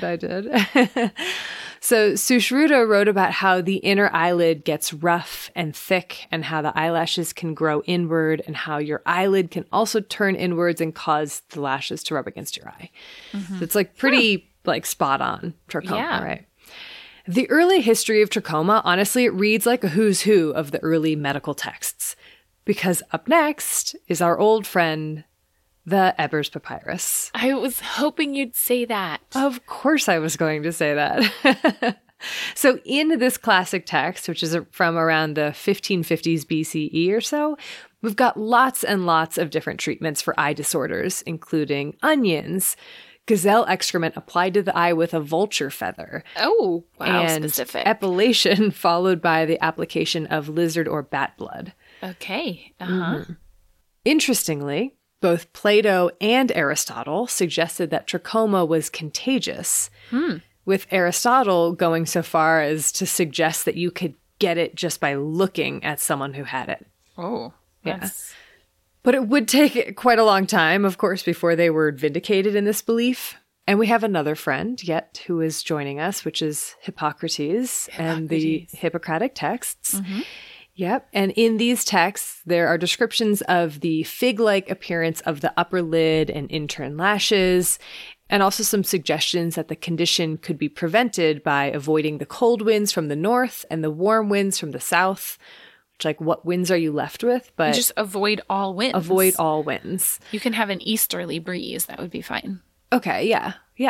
So Sushruta wrote about how the inner eyelid gets rough and thick and how the eyelashes can grow inward and how your eyelid can also turn inwards and cause the lashes to rub against your eye. So it's like pretty like spot on trachoma, right? The early history of trachoma, honestly, it reads like a who's who of the early medical texts. Because up next is our old friend, the Ebers Papyrus. I was hoping you'd say that. Of course I was going to say that. So in this classic text, which is from around the 1550s BCE or so, we've got lots and lots of different treatments for eye disorders, including onions, gazelle excrement applied to the eye with a vulture feather. Oh, wow, and specific. Epilation followed by the application of lizard or bat blood. Okay. Interestingly, both Plato and Aristotle suggested that trachoma was contagious, with Aristotle going so far as to suggest that you could get it just by looking at someone who had it. Oh, yeah. But it would take quite a long time, of course, before they were vindicated in this belief. And we have another friend yet who is joining us, which is Hippocrates. And the Hippocratic texts. Yep. And in these texts, there are descriptions of the fig-like appearance of the upper lid and intern lashes, And also some suggestions that the condition could be prevented by avoiding the cold winds from the north and the warm winds from the south. Which, like, what winds are you left with? But just avoid all winds. Avoid all winds. You can have an easterly breeze. That would be fine. Okay, yeah.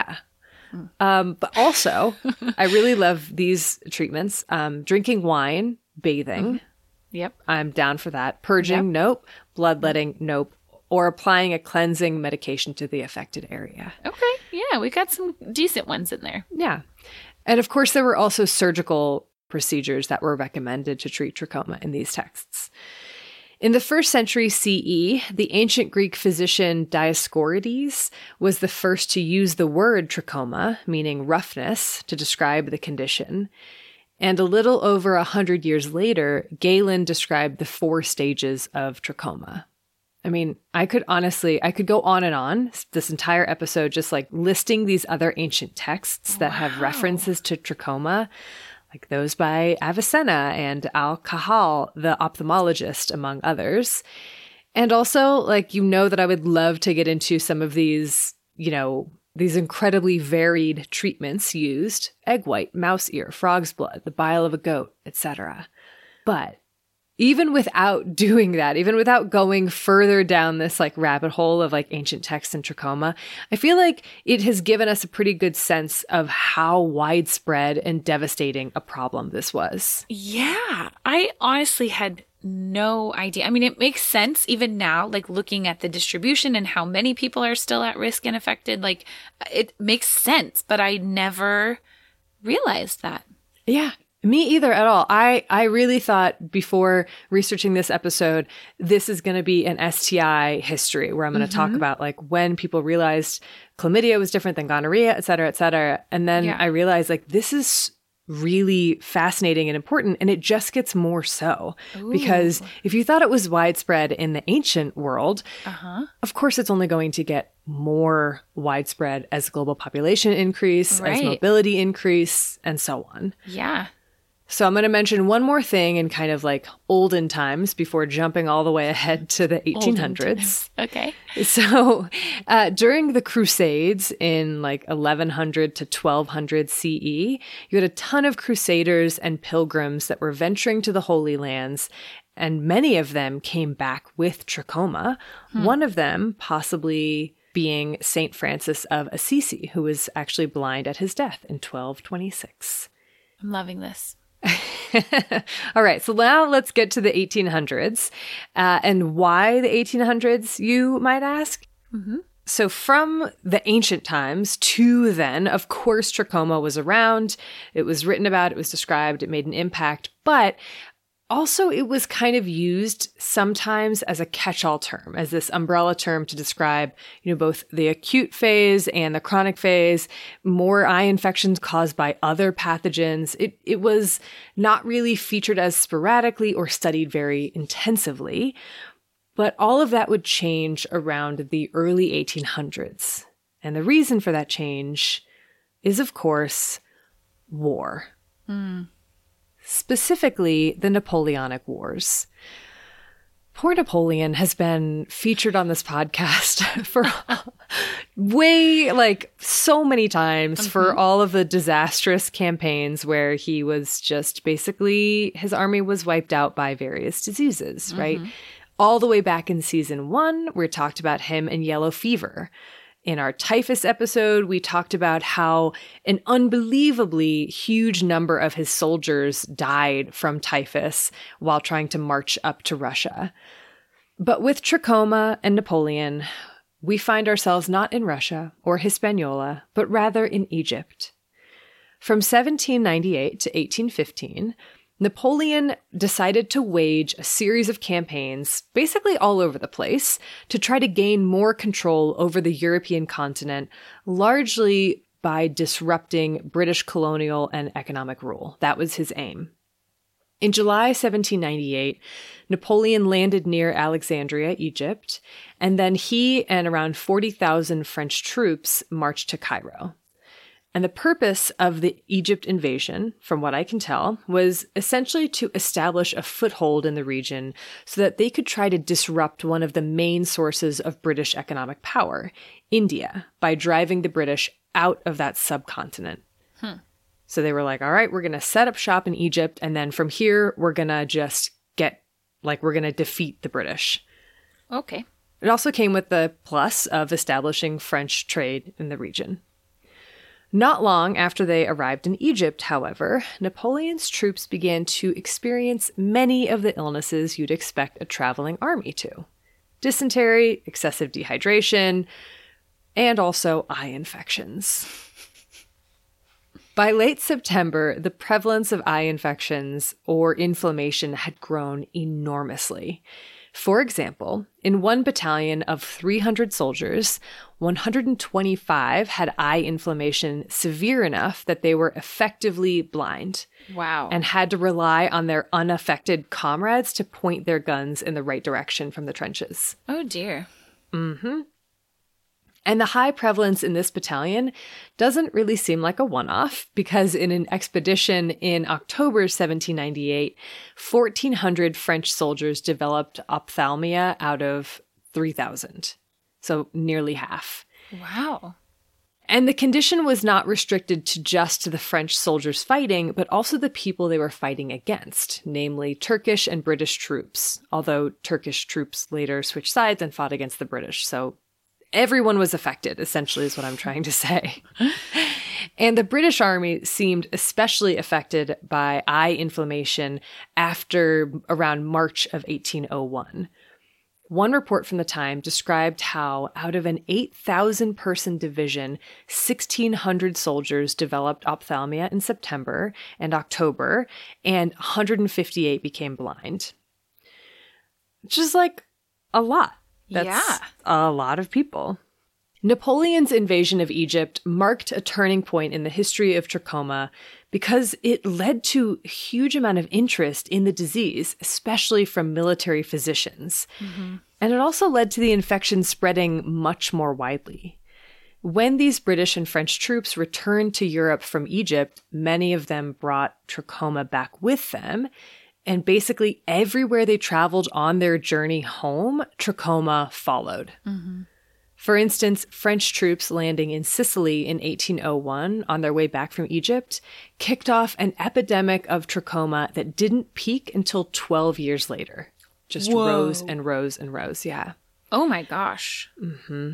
But also, I really love these treatments. Drinking wine, bathing. Yep. I'm down for that. Purging, nope. Bloodletting, nope. Or applying a cleansing medication to the affected area. Okay, yeah, we got some decent ones in there. Yeah. And of course, there were also surgical procedures that were recommended to treat trachoma in these texts. In the 1st century CE, the ancient Greek physician Dioscorides was the first to use the word trachoma, meaning roughness, to describe the condition. And a little over 100 years later, Galen described the 4 stages of trachoma. I mean, I could go on and on this entire episode just like listing these other ancient texts that have references to trachoma, like those by Avicenna and Al-Kahal, the ophthalmologist, among others. And also, like, that I would love to get into some of these, these incredibly varied treatments used: egg white, mouse ear, frog's blood, the bile of a goat, etc. But even without doing that, even without going further down this like rabbit hole of like ancient texts and trachoma, I feel like it has given us a pretty good sense of how widespread and devastating a problem this was. Yeah, I honestly had no idea. I mean, it makes sense even now, like looking at the distribution and how many people are still at risk and affected. Like, it makes sense, but I never realized that. Yeah. Me either at all. I really thought before researching this episode, this is going to be an STI history where I'm going to talk about like when people realized chlamydia was different than gonorrhea, et cetera, et cetera. And then I realized like this is really fascinating and important, and it just gets more so. Ooh. Because if you thought it was widespread in the ancient world, of course it's only going to get more widespread as global population increase, as mobility increase, and so on. Yeah. So I'm going to mention one more thing in kind of like olden times before jumping all the way ahead to the 1800s. Okay. So during the Crusades in like 1100 to 1200 CE, you had a ton of crusaders and pilgrims that were venturing to the Holy Lands, and many of them came back with trachoma. One of them possibly being St. Francis of Assisi, who was actually blind at his death in 1226. I'm loving this. All right, so now let's get to the 1800s. And why the 1800s, you might ask? So from the ancient times to then, of course, trachoma was around. It was written about, it was described, it made an impact. But also, it was kind of used sometimes as a catch-all term, as this umbrella term to describe, both the acute phase and the chronic phase, more eye infections caused by other pathogens. It was not really featured as sporadically or studied very intensively, but all of that would change around the early 1800s. And the reason for that change is, of course, war. Specifically, the Napoleonic Wars. Poor Napoleon has been featured on this podcast for so many times for all of the disastrous campaigns where he was just basically, his army was wiped out by various diseases, right? All the way back in season 1, we talked about him and yellow fever. In our typhus episode, we talked about how an unbelievably huge number of his soldiers died from typhus while trying to march up to Russia. But with trachoma and Napoleon, we find ourselves not in Russia or Hispaniola, but rather in Egypt. From 1798 to 1815, Napoleon decided to wage a series of campaigns, basically all over the place, to try to gain more control over the European continent, largely by disrupting British colonial and economic rule. That was his aim. In July 1798, Napoleon landed near Alexandria, Egypt, and then he and around 40,000 French troops marched to Cairo. And the purpose of the Egypt invasion, from what I can tell, was essentially to establish a foothold in the region so that they could try to disrupt one of the main sources of British economic power, India, by driving the British out of that subcontinent. So they were like, all right, we're going to set up shop in Egypt, and then from here, we're going to just we're going to defeat the British. Okay. It also came with the plus of establishing French trade in the region. Not long after they arrived in Egypt, however, Napoleon's troops began to experience many of the illnesses you'd expect a traveling army to. Dysentery, excessive dehydration, and also eye infections. By late September, the prevalence of eye infections or inflammation had grown enormously. For example, in one battalion of 300 soldiers, 125 had eye inflammation severe enough that they were effectively blind. Wow. And had to rely on their unaffected comrades to point their guns in the right direction from the trenches. Oh, dear. Mm-hmm. And the high prevalence in this battalion doesn't really seem like a one-off, because in an expedition in October 1798, 1,400 French soldiers developed ophthalmia out of 3,000. So nearly half. Wow. And the condition was not restricted to just the French soldiers fighting, but also the people they were fighting against, namely Turkish and British troops, although Turkish troops later switched sides and fought against the British, so everyone was affected, essentially, is what I'm trying to say. And the British Army seemed especially affected by eye inflammation after around March of 1801. One report from the time described how out of an 8,000-person division, 1,600 soldiers developed ophthalmia in September and October, and 158 became blind. Which is like a lot. That's a lot of people. Napoleon's invasion of Egypt marked a turning point in the history of trachoma because it led to a huge amount of interest in the disease, especially from military physicians. Mm-hmm. And it also led to the infection spreading much more widely. When these British and French troops returned to Europe from Egypt, many of them brought trachoma back with them. And basically everywhere they traveled on their journey home, trachoma followed. Mm-hmm. For instance, French troops landing in Sicily in 1801 on their way back from Egypt kicked off an epidemic of trachoma that didn't peak until 12 years later. Just rose and rose and rose, yeah. Oh my gosh. Mm-hmm.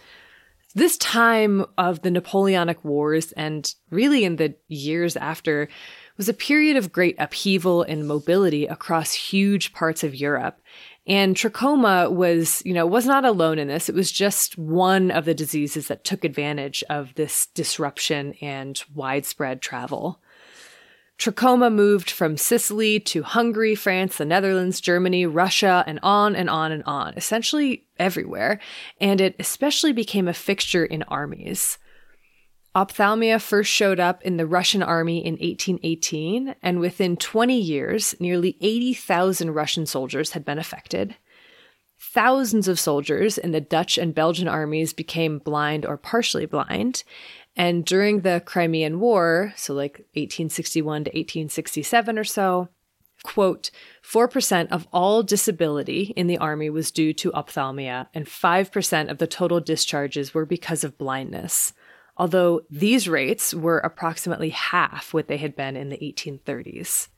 This time of the Napoleonic Wars, and really in the years after, was a period of great upheaval and mobility across huge parts of Europe. And trachoma was not alone in this. It was just one of the diseases that took advantage of this disruption and widespread travel. Trachoma moved from Sicily to Hungary, France, the Netherlands, Germany, Russia, and on and on and on, essentially everywhere. And it especially became a fixture in armies. Ophthalmia first showed up in the Russian army in 1818, and within 20 years, nearly 80,000 Russian soldiers had been affected. Thousands of soldiers in the Dutch and Belgian armies became blind or partially blind, and during the Crimean War, so like 1861 to 1867 or so, quote, 4% of all disability in the army was due to ophthalmia, and 5% of the total discharges were because of blindness. Although these rates were approximately half what they had been in the 1830s.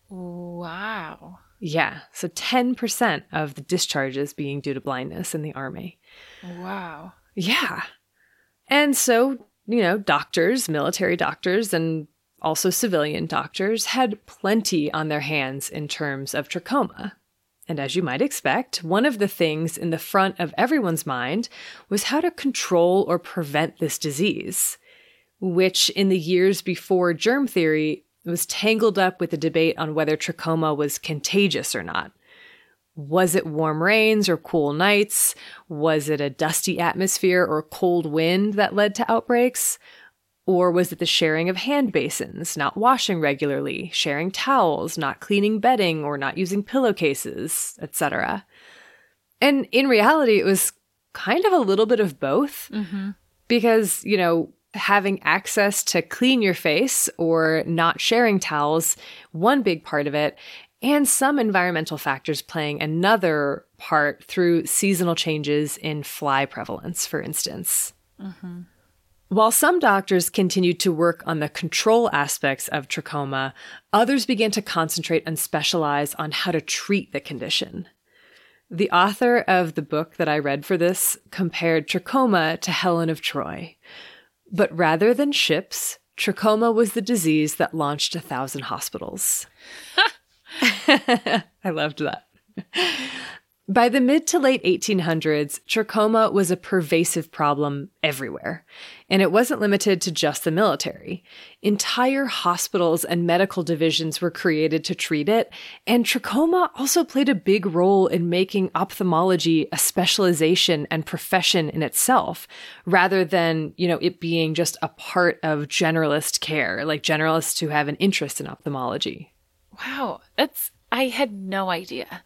Wow. Yeah, so 10% of the discharges being due to blindness in the army. Wow. Yeah. And so, doctors, military doctors, and also civilian doctors had plenty on their hands in terms of trachoma. And as you might expect, one of the things in the front of everyone's mind was how to control or prevent this disease, which in the years before germ theory was tangled up with the debate on whether trachoma was contagious or not. Was it warm rains or cool nights? Was it a dusty atmosphere or cold wind that led to outbreaks? Or was it the sharing of hand basins, not washing regularly, sharing towels, not cleaning bedding, or not using pillowcases, etc.? And in reality, it was kind of a little bit of both. Mm-hmm. Because, having access to clean your face or not sharing towels one big part of it, and some environmental factors playing another part through seasonal changes in fly prevalence, for instance. Mm-hmm. While some doctors continued to work on the control aspects of trachoma, others began to concentrate and specialize on how to treat the condition. The author of the book that I read for this compared trachoma to Helen of Troy. But rather than ships, trachoma was the disease that launched 1,000 hospitals. I loved that. By the mid to late 1800s, trachoma was a pervasive problem everywhere, and it wasn't limited to just the military. Entire hospitals and medical divisions were created to treat it, and trachoma also played a big role in making ophthalmology a specialization and profession in itself, rather than, it being just a part of generalist care, like generalists who have an interest in ophthalmology. Wow, I had no idea.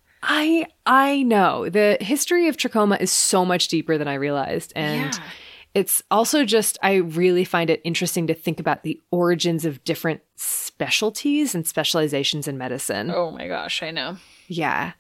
I know. The history of trachoma is so much deeper than I realized. And it's also just, I really find it interesting to think about the origins of different specialties and specializations in medicine. Oh my gosh, I know. Yeah.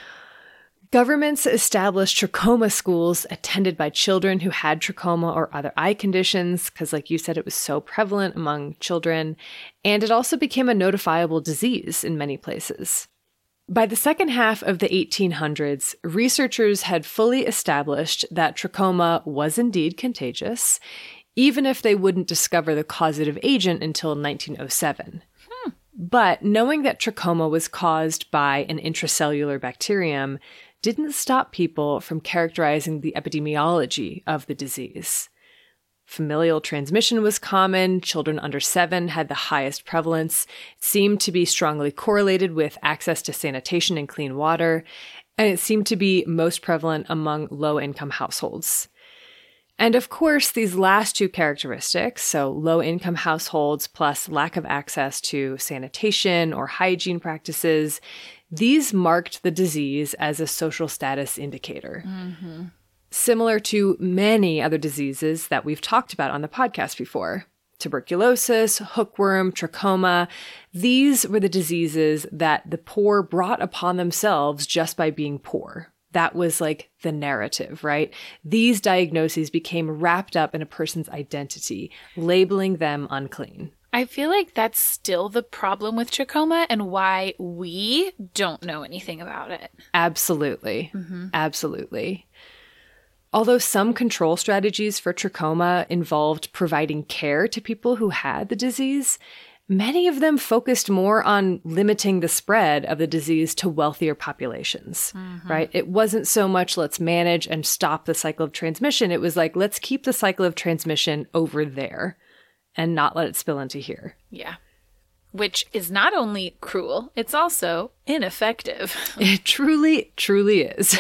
Governments established trachoma schools attended by children who had trachoma or other eye conditions, because like you said, it was so prevalent among children. And it also became a notifiable disease in many places. By the second half of the 1800s, researchers had fully established that trachoma was indeed contagious, even if they wouldn't discover the causative agent until 1907. But knowing that trachoma was caused by an intracellular bacterium didn't stop people from characterizing the epidemiology of the disease. Familial transmission was common. Children under 7 had the highest prevalence, seemed to be strongly correlated with access to sanitation and clean water, and it seemed to be most prevalent among low-income households. And of course, these last two characteristics, so low-income households plus lack of access to sanitation or hygiene practices, these marked the disease as a social status indicator. Mm-hmm. Similar to many other diseases that we've talked about on the podcast before. Tuberculosis, hookworm, trachoma, these were the diseases that the poor brought upon themselves just by being poor. That was like the narrative, right? These diagnoses became wrapped up in a person's identity, labeling them unclean. I feel like that's still the problem with trachoma and why we don't know anything about it. Absolutely. Mm-hmm. Absolutely. Although some control strategies for trachoma involved providing care to people who had the disease, many of them focused more on limiting the spread of the disease to wealthier populations, right? It wasn't so much let's manage and stop the cycle of transmission. It was like, let's keep the cycle of transmission over there and not let it spill into here. Yeah. Which is not only cruel, it's also ineffective. It truly, truly is.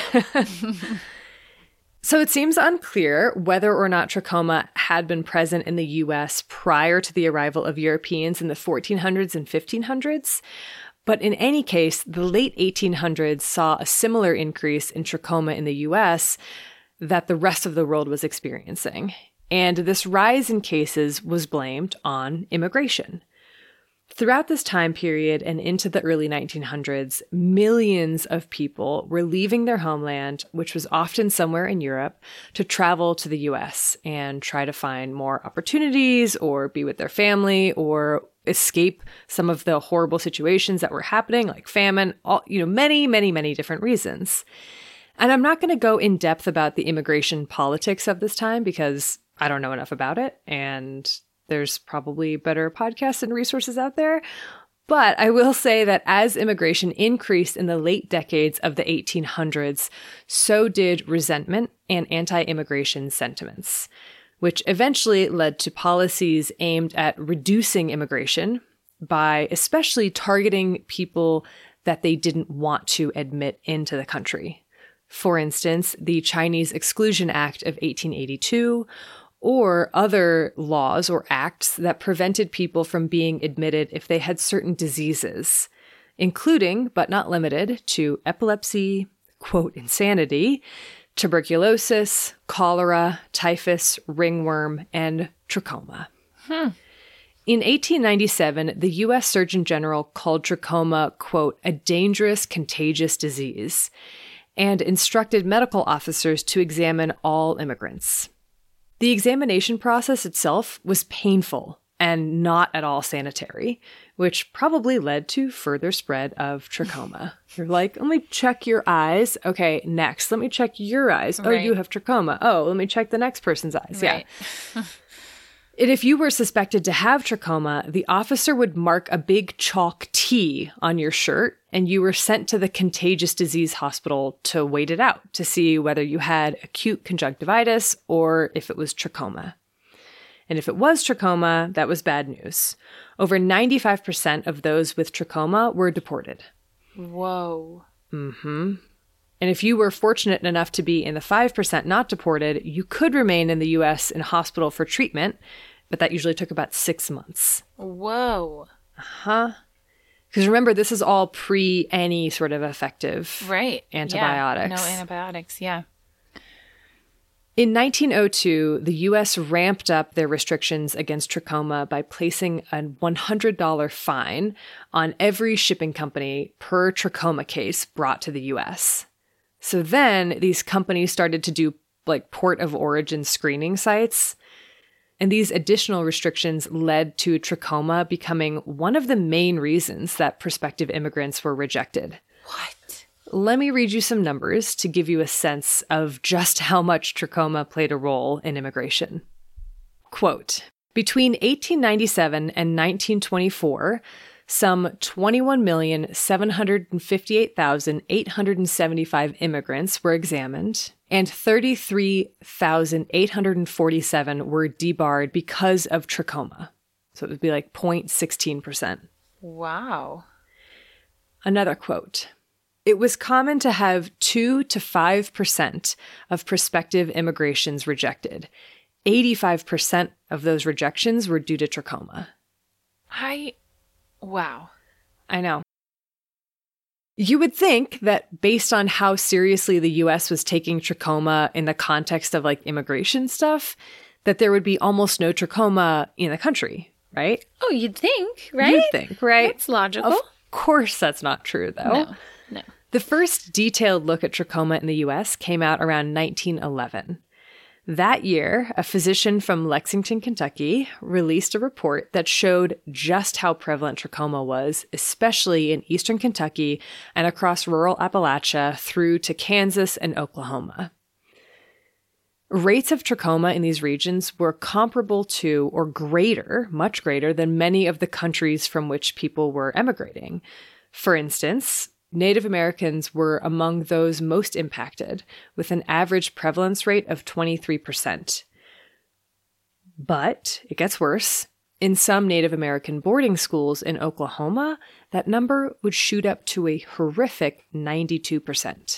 So it seems unclear whether or not trachoma had been present in the U.S. prior to the arrival of Europeans in the 1400s and 1500s. But in any case, the late 1800s saw a similar increase in trachoma in the U.S. that the rest of the world was experiencing. And this rise in cases was blamed on immigration. Throughout this time period and into the early 1900s, millions of people were leaving their homeland, which was often somewhere in Europe, to travel to the US and try to find more opportunities or be with their family or escape some of the horrible situations that were happening, like famine, many, many, many different reasons. And I'm not going to go in depth about the immigration politics of this time because I don't know enough about it, and there's probably better podcasts and resources out there. But I will say that as immigration increased in the late decades of the 1800s, so did resentment and anti-immigration sentiments, which eventually led to policies aimed at reducing immigration by especially targeting people that they didn't want to admit into the country. For instance, the Chinese Exclusion Act of 1882, or other laws or acts that prevented people from being admitted if they had certain diseases, including, but not limited to, epilepsy, quote, insanity, tuberculosis, cholera, typhus, ringworm, and trachoma. In 1897, the U.S. Surgeon General called trachoma, quote, a dangerous, contagious disease, and instructed medical officers to examine all immigrants. The examination process itself was painful and not at all sanitary, which probably led to further spread of trachoma. You're like, let me check your eyes. Okay, next. Let me check your eyes. Oh, you have trachoma. Oh, let me check the next person's eyes. Right. Yeah. And if you were suspected to have trachoma, the officer would mark a big chalk T on your shirt, and you were sent to the contagious disease hospital to wait it out to see whether you had acute conjunctivitis or if it was trachoma. And if it was trachoma, that was bad news. Over 95% of those with trachoma were deported. Whoa. Mm-hmm. And if you were fortunate enough to be in the 5% not deported, you could remain in the U.S. in hospital for treatment, but that usually took about 6 months. Whoa. Uh-huh. Because remember, this is all pre any sort of effective antibiotics. Yeah. No antibiotics, yeah. In 1902, the U.S. ramped up their restrictions against trachoma by placing a $100 fine on every shipping company per trachoma case brought to the U.S. So then these companies started to do like port of origin screening sites. And these additional restrictions led to trachoma becoming one of the main reasons that prospective immigrants were rejected. What? Let me read you some numbers to give you a sense of just how much trachoma played a role in immigration. Quote, between 1897 and 1924, some 21,758,875 immigrants were examined, and 33,847 were debarred because of trachoma. So it would be like 0.16%. Wow. Another quote. It was common to have 2 to 5% of prospective immigrations rejected. 85% of those rejections were due to trachoma. Wow. I know. You would think that based on how seriously the U.S. was taking trachoma in the context of like immigration stuff, that there would be almost no trachoma in the country, right? Oh, you'd think, right? You'd think, right? That's logical. Of course that's not true, though. No. The first detailed look at trachoma in the U.S. came out around 1911. That year, a physician from Lexington, Kentucky, released a report that showed just how prevalent trachoma was, especially in eastern Kentucky and across rural Appalachia through to Kansas and Oklahoma. Rates of trachoma in these regions were comparable to or greater, much greater, than many of the countries from which people were emigrating. For instance, Native Americans were among those most impacted, with an average prevalence rate of 23%. But it gets worse. In some Native American boarding schools in Oklahoma, that number would shoot up to a horrific 92%.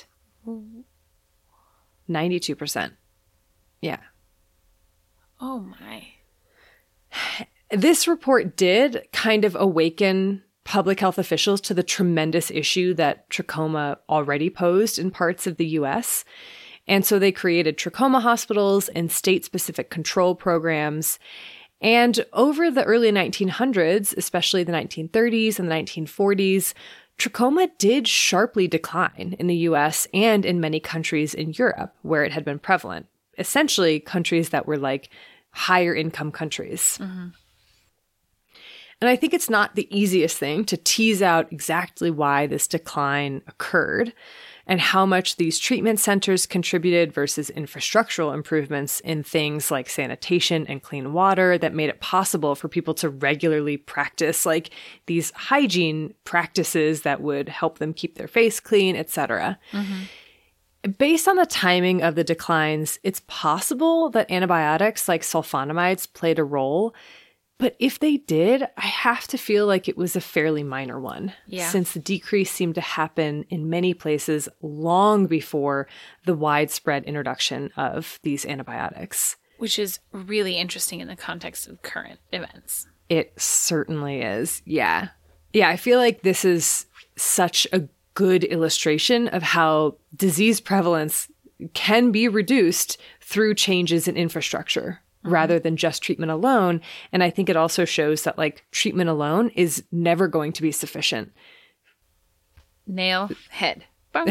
92%. Yeah. Oh my. This report did kind of awaken public health officials to the tremendous issue that trachoma already posed in parts of the U.S. And so they created trachoma hospitals and state-specific control programs. And over the early 1900s, especially the 1930s and the 1940s, trachoma did sharply decline in the U.S. and in many countries in Europe where it had been prevalent. Essentially, countries that were like higher income countries. Mm-hmm. And I think it's not the easiest thing to tease out exactly why this decline occurred and how much these treatment centers contributed versus infrastructural improvements in things like sanitation and clean water that made it possible for people to regularly practice like these hygiene practices that would help them keep their face clean, etc. Mm-hmm. Based on the timing of the declines, it's possible that antibiotics like sulfonamides played a role. But if they did, I have to feel like it was a fairly minor one, since the decrease seemed to happen in many places long before the widespread introduction of these antibiotics. Which is really interesting in the context of current events. It certainly is, yeah. Yeah, I feel like this is such a good illustration of how disease prevalence can be reduced through changes in infrastructure rather than just treatment alone. And I think it also shows that like treatment alone is never going to be sufficient. Nail head. Boom.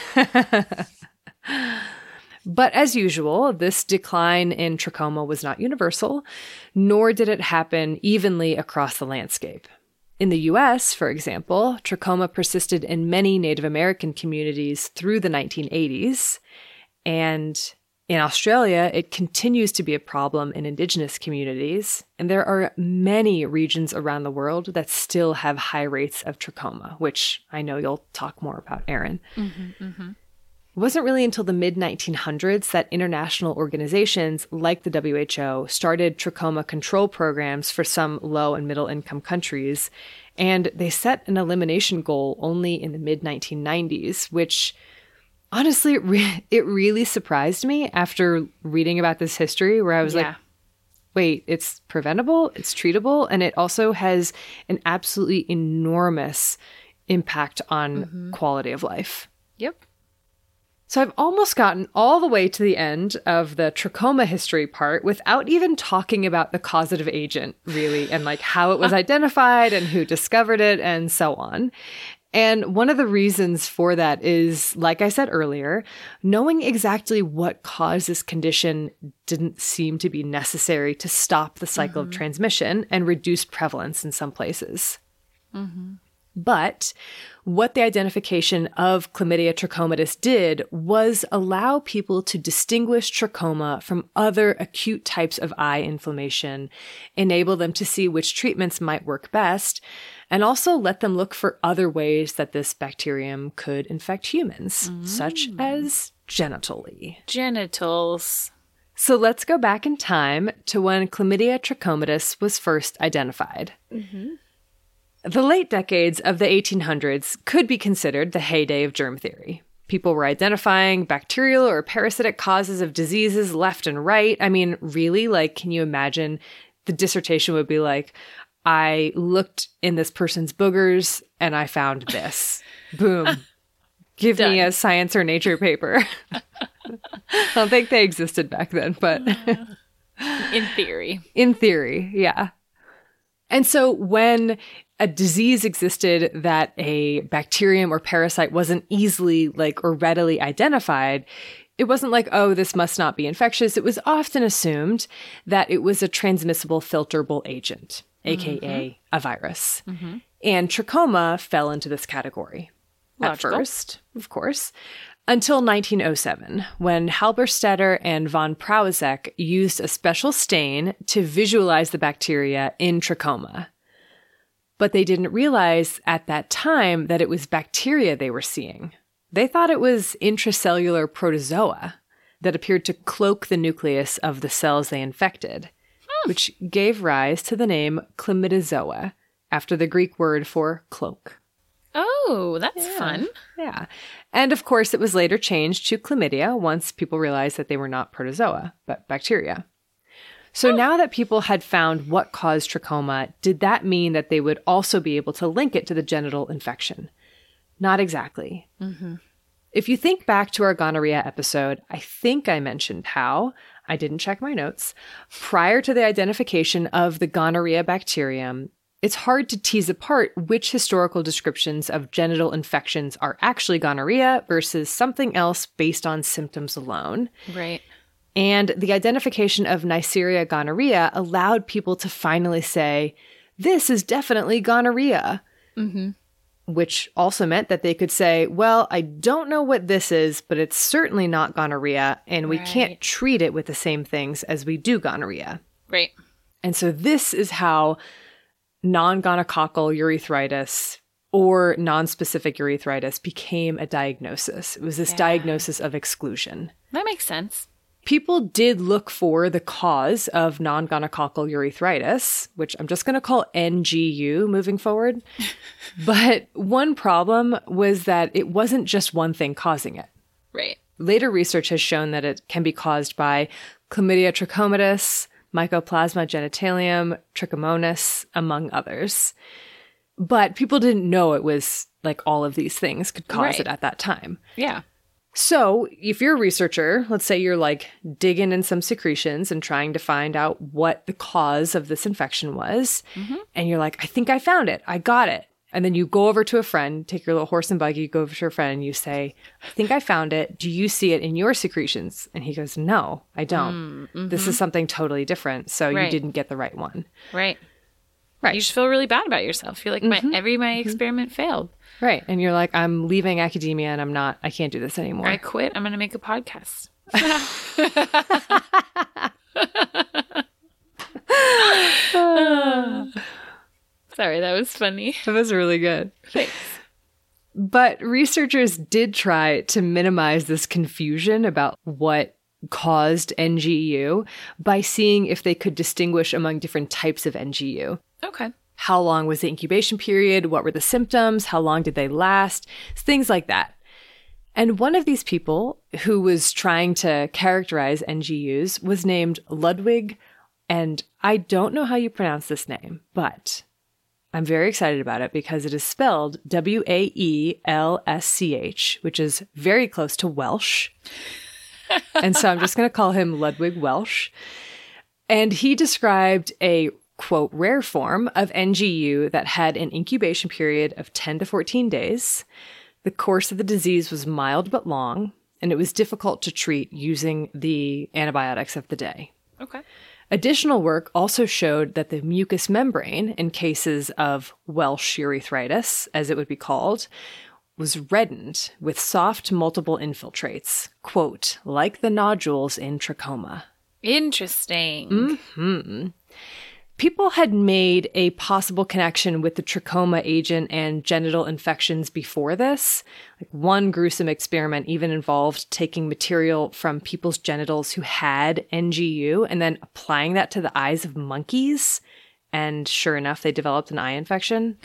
But as usual, this decline in trachoma was not universal, nor did it happen evenly across the landscape. In the US, for example, trachoma persisted in many Native American communities through the 1980s, and in Australia, it continues to be a problem in Indigenous communities, and there are many regions around the world that still have high rates of trachoma, which I know you'll talk more about, Erin. It wasn't really until the mid-1900s that international organizations like the WHO started trachoma control programs for some low and middle income countries, and they set an elimination goal only in the mid-1990s, which honestly, it really surprised me after reading about this history, where I was like, wait, it's preventable, it's treatable, and it also has an absolutely enormous impact on quality of life. Yep. So I've almost gotten all the way to the end of the trachoma history part without even talking about the causative agent, really, and like how it was identified and who discovered it and so on. And one of the reasons for that is, like I said earlier, knowing exactly what caused this condition didn't seem to be necessary to stop the cycle of transmission and reduce prevalence in some places. But what the identification of Chlamydia trachomatis did was allow people to distinguish trachoma from other acute types of eye inflammation, enable them to see which treatments might work best, and also let them look for other ways that this bacterium could infect humans, such as genitally. Genitals. So let's go back in time to when Chlamydia trachomatis was first identified. The late decades of the 1800s could be considered the heyday of germ theory. People were identifying bacterial or parasitic causes of diseases left and right. I mean, really, like, can you imagine the dissertation would be like, I looked in this person's boogers and I found this. Boom. Give me a science or nature paper. I don't think they existed back then, but In theory. In theory, yeah. And so when a disease existed that a bacterium or parasite wasn't easily or readily identified, it wasn't like, oh, this must not be infectious. It was often assumed that it was a transmissible filterable agent, aka a virus. And trachoma fell into this category. Logical. At first, of course, until 1907, when Halberstädter and von Prauwezek used a special stain to visualize the bacteria in trachoma. But they didn't realize at that time that it was bacteria they were seeing. They thought it was intracellular protozoa that appeared to cloak the nucleus of the cells they infected, which gave rise to the name chlamydozoa, after the Greek word for cloak. Oh, that's fun. Yeah. And of course, it was later changed to chlamydia once people realized that they were not protozoa, but bacteria. So now that people had found what caused trachoma, did that mean that they would also be able to link it to the genital infection? Not exactly. If you think back to our gonorrhea episode, I think I mentioned how, I didn't check my notes, prior to the identification of the gonorrhea bacterium, it's hard to tease apart which historical descriptions of genital infections are actually gonorrhea versus something else based on symptoms alone. Right. And the identification of Neisseria gonorrhea allowed people to finally say, this is definitely gonorrhea. Which also meant that they could say, well, I don't know what this is, but it's certainly not gonorrhea, and we can't treat it with the same things as we do gonorrhea. Right. And so this is how non-gonococcal urethritis or non-specific urethritis became a diagnosis. It was this diagnosis of exclusion. That makes sense. People did look for the cause of non-gonococcal urethritis, which I'm just going to call NGU moving forward. But one problem was that it wasn't just one thing causing it. Right. Later research has shown that it can be caused by Chlamydia trachomatis, Mycoplasma genitalium, Trichomonas, among others. But people didn't know it was like all of these things could cause it at that time. Yeah. So if you're a researcher, let's say you're like digging in some secretions and trying to find out what the cause of this infection was, and you're like, I think I found it. I got it. And then you go over to a friend, take your little horse and buggy, go over to a friend, and you say, I think I found it. Do you see it in your secretions? And he goes, no, I don't. This is something totally different. So you didn't get the right one. Right. Right. You just feel really bad about yourself. Feel like my experiment failed. Right. And you're like, I'm leaving academia and I can't do this anymore. I quit. I'm going to make a podcast. Sorry, that was funny. That was really good. Thanks. But researchers did try to minimize this confusion about what caused NGU by seeing if they could distinguish among different types of NGU. Okay. How long was the incubation period? What were the symptoms? How long did they last? Things like that. And one of these people who was trying to characterize NGUs was named Ludwig, and I don't know how you pronounce this name, but I'm very excited about it because it is spelled Waelsch, which is very close to Welsh. And so I'm just going to call him Ludwig Welsch. And he described a, quote, rare form of NGU that had an incubation period of 10 to 14 days. The course of the disease was mild but long, and it was difficult to treat using the antibiotics of the day. Okay. Additional work also showed that the mucous membrane in cases of Welsh urethritis, as it would be called, was reddened with soft multiple infiltrates, quote, like the nodules in trachoma. Interesting. People had made a possible connection with the trachoma agent and genital infections before this. Like one gruesome experiment even involved taking material from people's genitals who had NGU and then applying that to the eyes of monkeys. And sure enough, they developed an eye infection.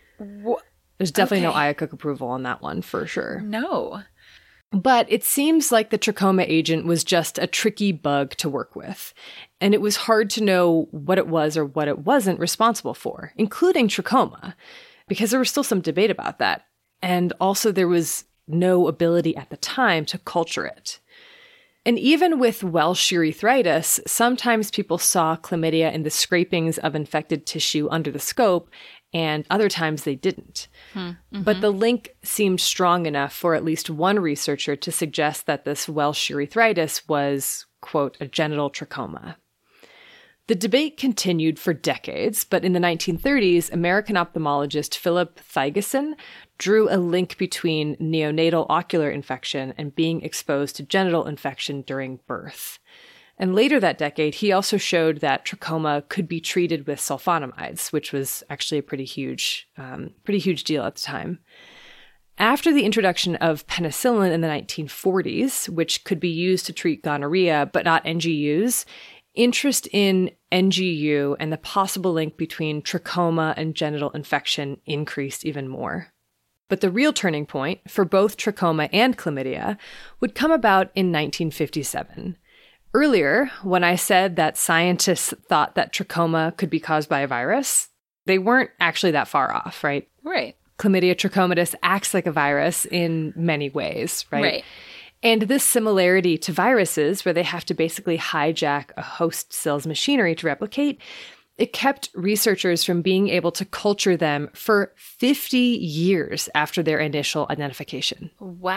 There's definitely no IACUC approval on that one for sure. No. But it seems like the trachoma agent was just a tricky bug to work with. And it was hard to know what it was or what it wasn't responsible for, including trachoma, because there was still some debate about that. And also there was no ability at the time to culture it. And even with Welsh urethritis, sometimes people saw chlamydia in the scrapings of infected tissue under the scope, and other times they didn't. But the link seemed strong enough for at least one researcher to suggest that this Welsh urethritis was, quote, a genital trachoma. The debate continued for decades, but in the 1930s, American ophthalmologist Philip Thygesen drew a link between neonatal ocular infection and being exposed to genital infection during birth. And later that decade, he also showed that trachoma could be treated with sulfonamides, which was actually a pretty huge deal at the time. After the introduction of penicillin in the 1940s, which could be used to treat gonorrhea but not NGUs, interest in NGU and the possible link between trachoma and genital infection increased even more. But the real turning point for both trachoma and chlamydia would come about in 1957. Earlier, when I said that scientists thought that trachoma could be caused by a virus, they weren't actually that far off, right? Right. Chlamydia trachomatis acts like a virus in many ways, right? Right. And this similarity to viruses, where they have to basically hijack a host cell's machinery to replicate, it kept researchers from being able to culture them for 50 years after their initial identification.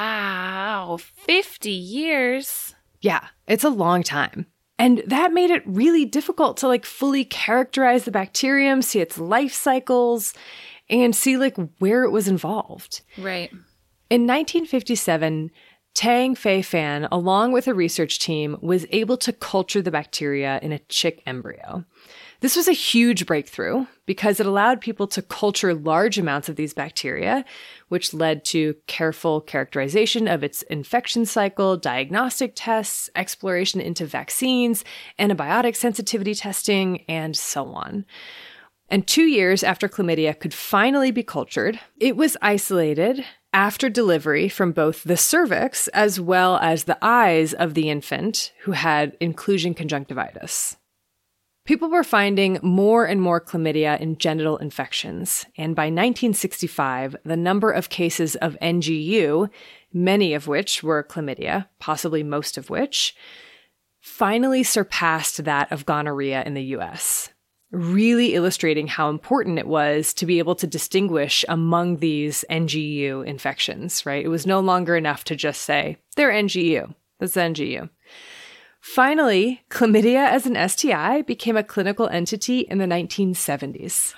Wow. 50 years? Yeah, it's a long time. And that made it really difficult to fully characterize the bacterium, see its life cycles, and see where it was involved. Right. In 1957, Tang Fei Fan, along with a research team, was able to culture the bacteria in a chick embryo. This was a huge breakthrough because it allowed people to culture large amounts of these bacteria, which led to careful characterization of its infection cycle, diagnostic tests, exploration into vaccines, antibiotic sensitivity testing, and so on. And 2 years after chlamydia could finally be cultured, it was isolated after delivery from both the cervix as well as the eyes of the infant who had inclusion conjunctivitis. People were finding more and more chlamydia in genital infections, and by 1965, the number of cases of NGU, many of which were chlamydia, possibly most of which, finally surpassed that of gonorrhea in the US, really illustrating how important it was to be able to distinguish among these NGU infections, right? It was no longer enough to just say, they're NGU. That's NGU. Finally, chlamydia as an STI became a clinical entity in the 1970s.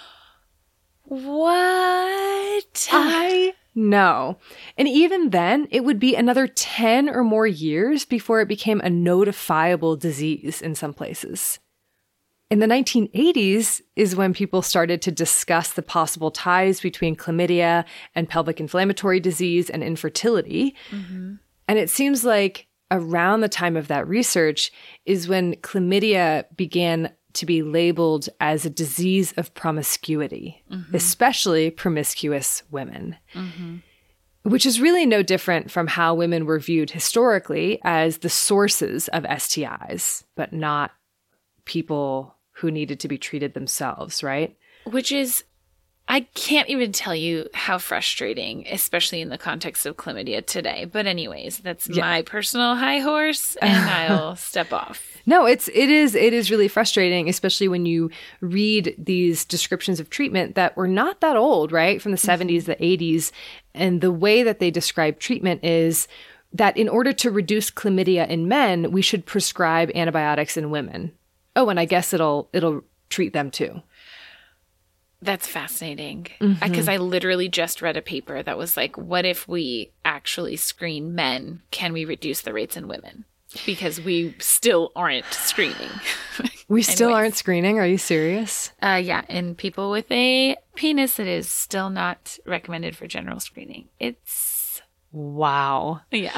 What? I know. And even then, it would be another 10 or more years before it became a notifiable disease in some places. In the 1980s is when people started to discuss the possible ties between chlamydia and pelvic inflammatory disease and infertility. Mm-hmm. And it seems like around the time of that research is when chlamydia began to be labeled as a disease of promiscuity, especially promiscuous women, which is really no different from how women were viewed historically as the sources of STIs, but not people who needed to be treated themselves, right? Which is, I can't even tell you how frustrating, especially in the context of chlamydia today. But anyways, that's my personal high horse, and I'll step off. No, it is really frustrating, especially when you read these descriptions of treatment that were not that old, right? From the 70s, the 80s. And the way that they describe treatment is that in order to reduce chlamydia in men, we should prescribe antibiotics in women. Oh, and I guess it'll treat them too. That's fascinating. Because I literally just read a paper that was like, what if we actually screen men? Can we reduce the rates in women? Because we still aren't screening. We still aren't screening? Are you serious? Yeah. In people with a penis, it is still not recommended for general screening. It's... Wow. Yeah.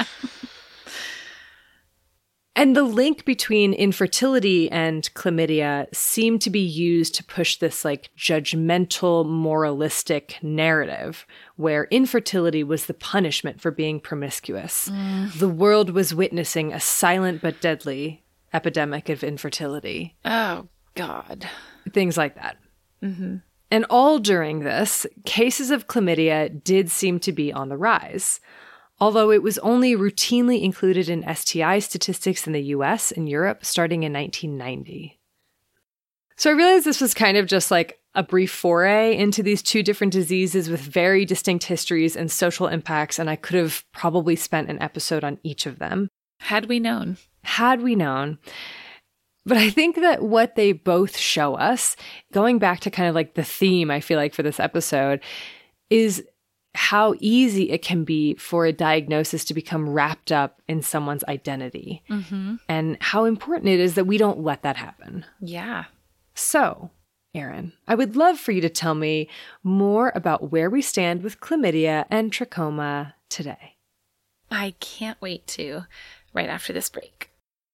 And the link between infertility and chlamydia seemed to be used to push this like judgmental, moralistic narrative where infertility was the punishment for being promiscuous. The world was witnessing a silent but deadly epidemic of infertility. Oh, God. Things like that. And all during this, cases of chlamydia did seem to be on the rise, although it was only routinely included in STI statistics in the US and Europe starting in 1990. So I realized this was kind of just like a brief foray into these two different diseases with very distinct histories and social impacts, and I could have probably spent an episode on each of them. Had we known. But I think that what they both show us, going back to kind of like the theme, I feel like, for this episode, is how easy it can be for a diagnosis to become wrapped up in someone's identity and how important it is that we don't let that happen. Yeah. So, Erin, I would love for you to tell me more about where we stand with chlamydia and trachoma today. I can't wait to, right after this break.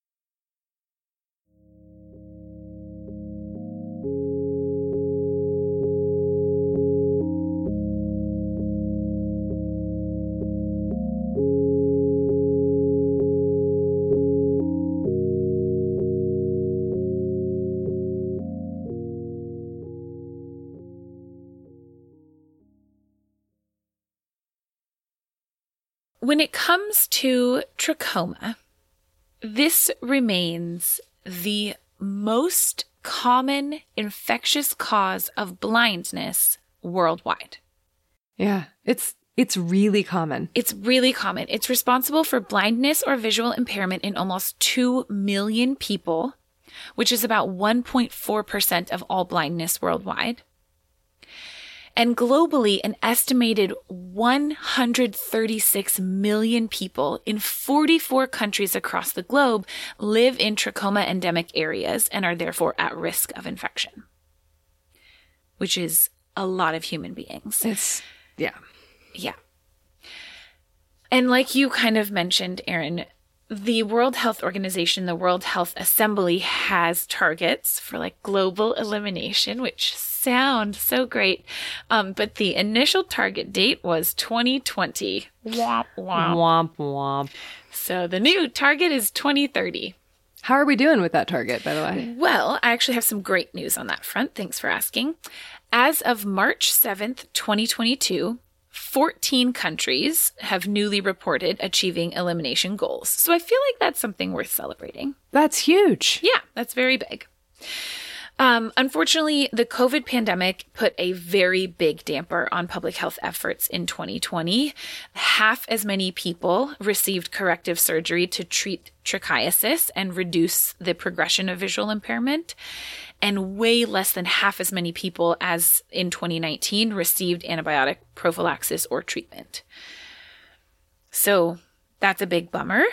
When it comes to trachoma, this remains the most common infectious cause of blindness worldwide. Yeah, it's really common. It's really common. It's responsible for blindness or visual impairment in almost 2 million people, which is about 1.4% of all blindness worldwide. And globally, an estimated 136 million people in 44 countries across the globe live in trachoma endemic areas and are therefore at risk of infection, which is a lot of human beings. Yeah. And like you kind of mentioned, Erin, the World Health Organization, the World Health Assembly, has targets for like global elimination, which sound so great. But the initial target date was 2020. Womp, womp. Womp, womp. So the new target is 2030. How are we doing with that target, by the way? Well, I actually have some great news on that front. Thanks for asking. As of March 7th, 2022, 14 countries have newly reported achieving elimination goals. So I feel like that's something worth celebrating. That's huge. Yeah, that's very big. Unfortunately, the COVID pandemic put a very big damper on public health efforts in 2020. Half as many people received corrective surgery to treat trichiasis and reduce the progression of visual impairment. And way less than half as many people as in 2019 received antibiotic prophylaxis or treatment. So that's a big bummer.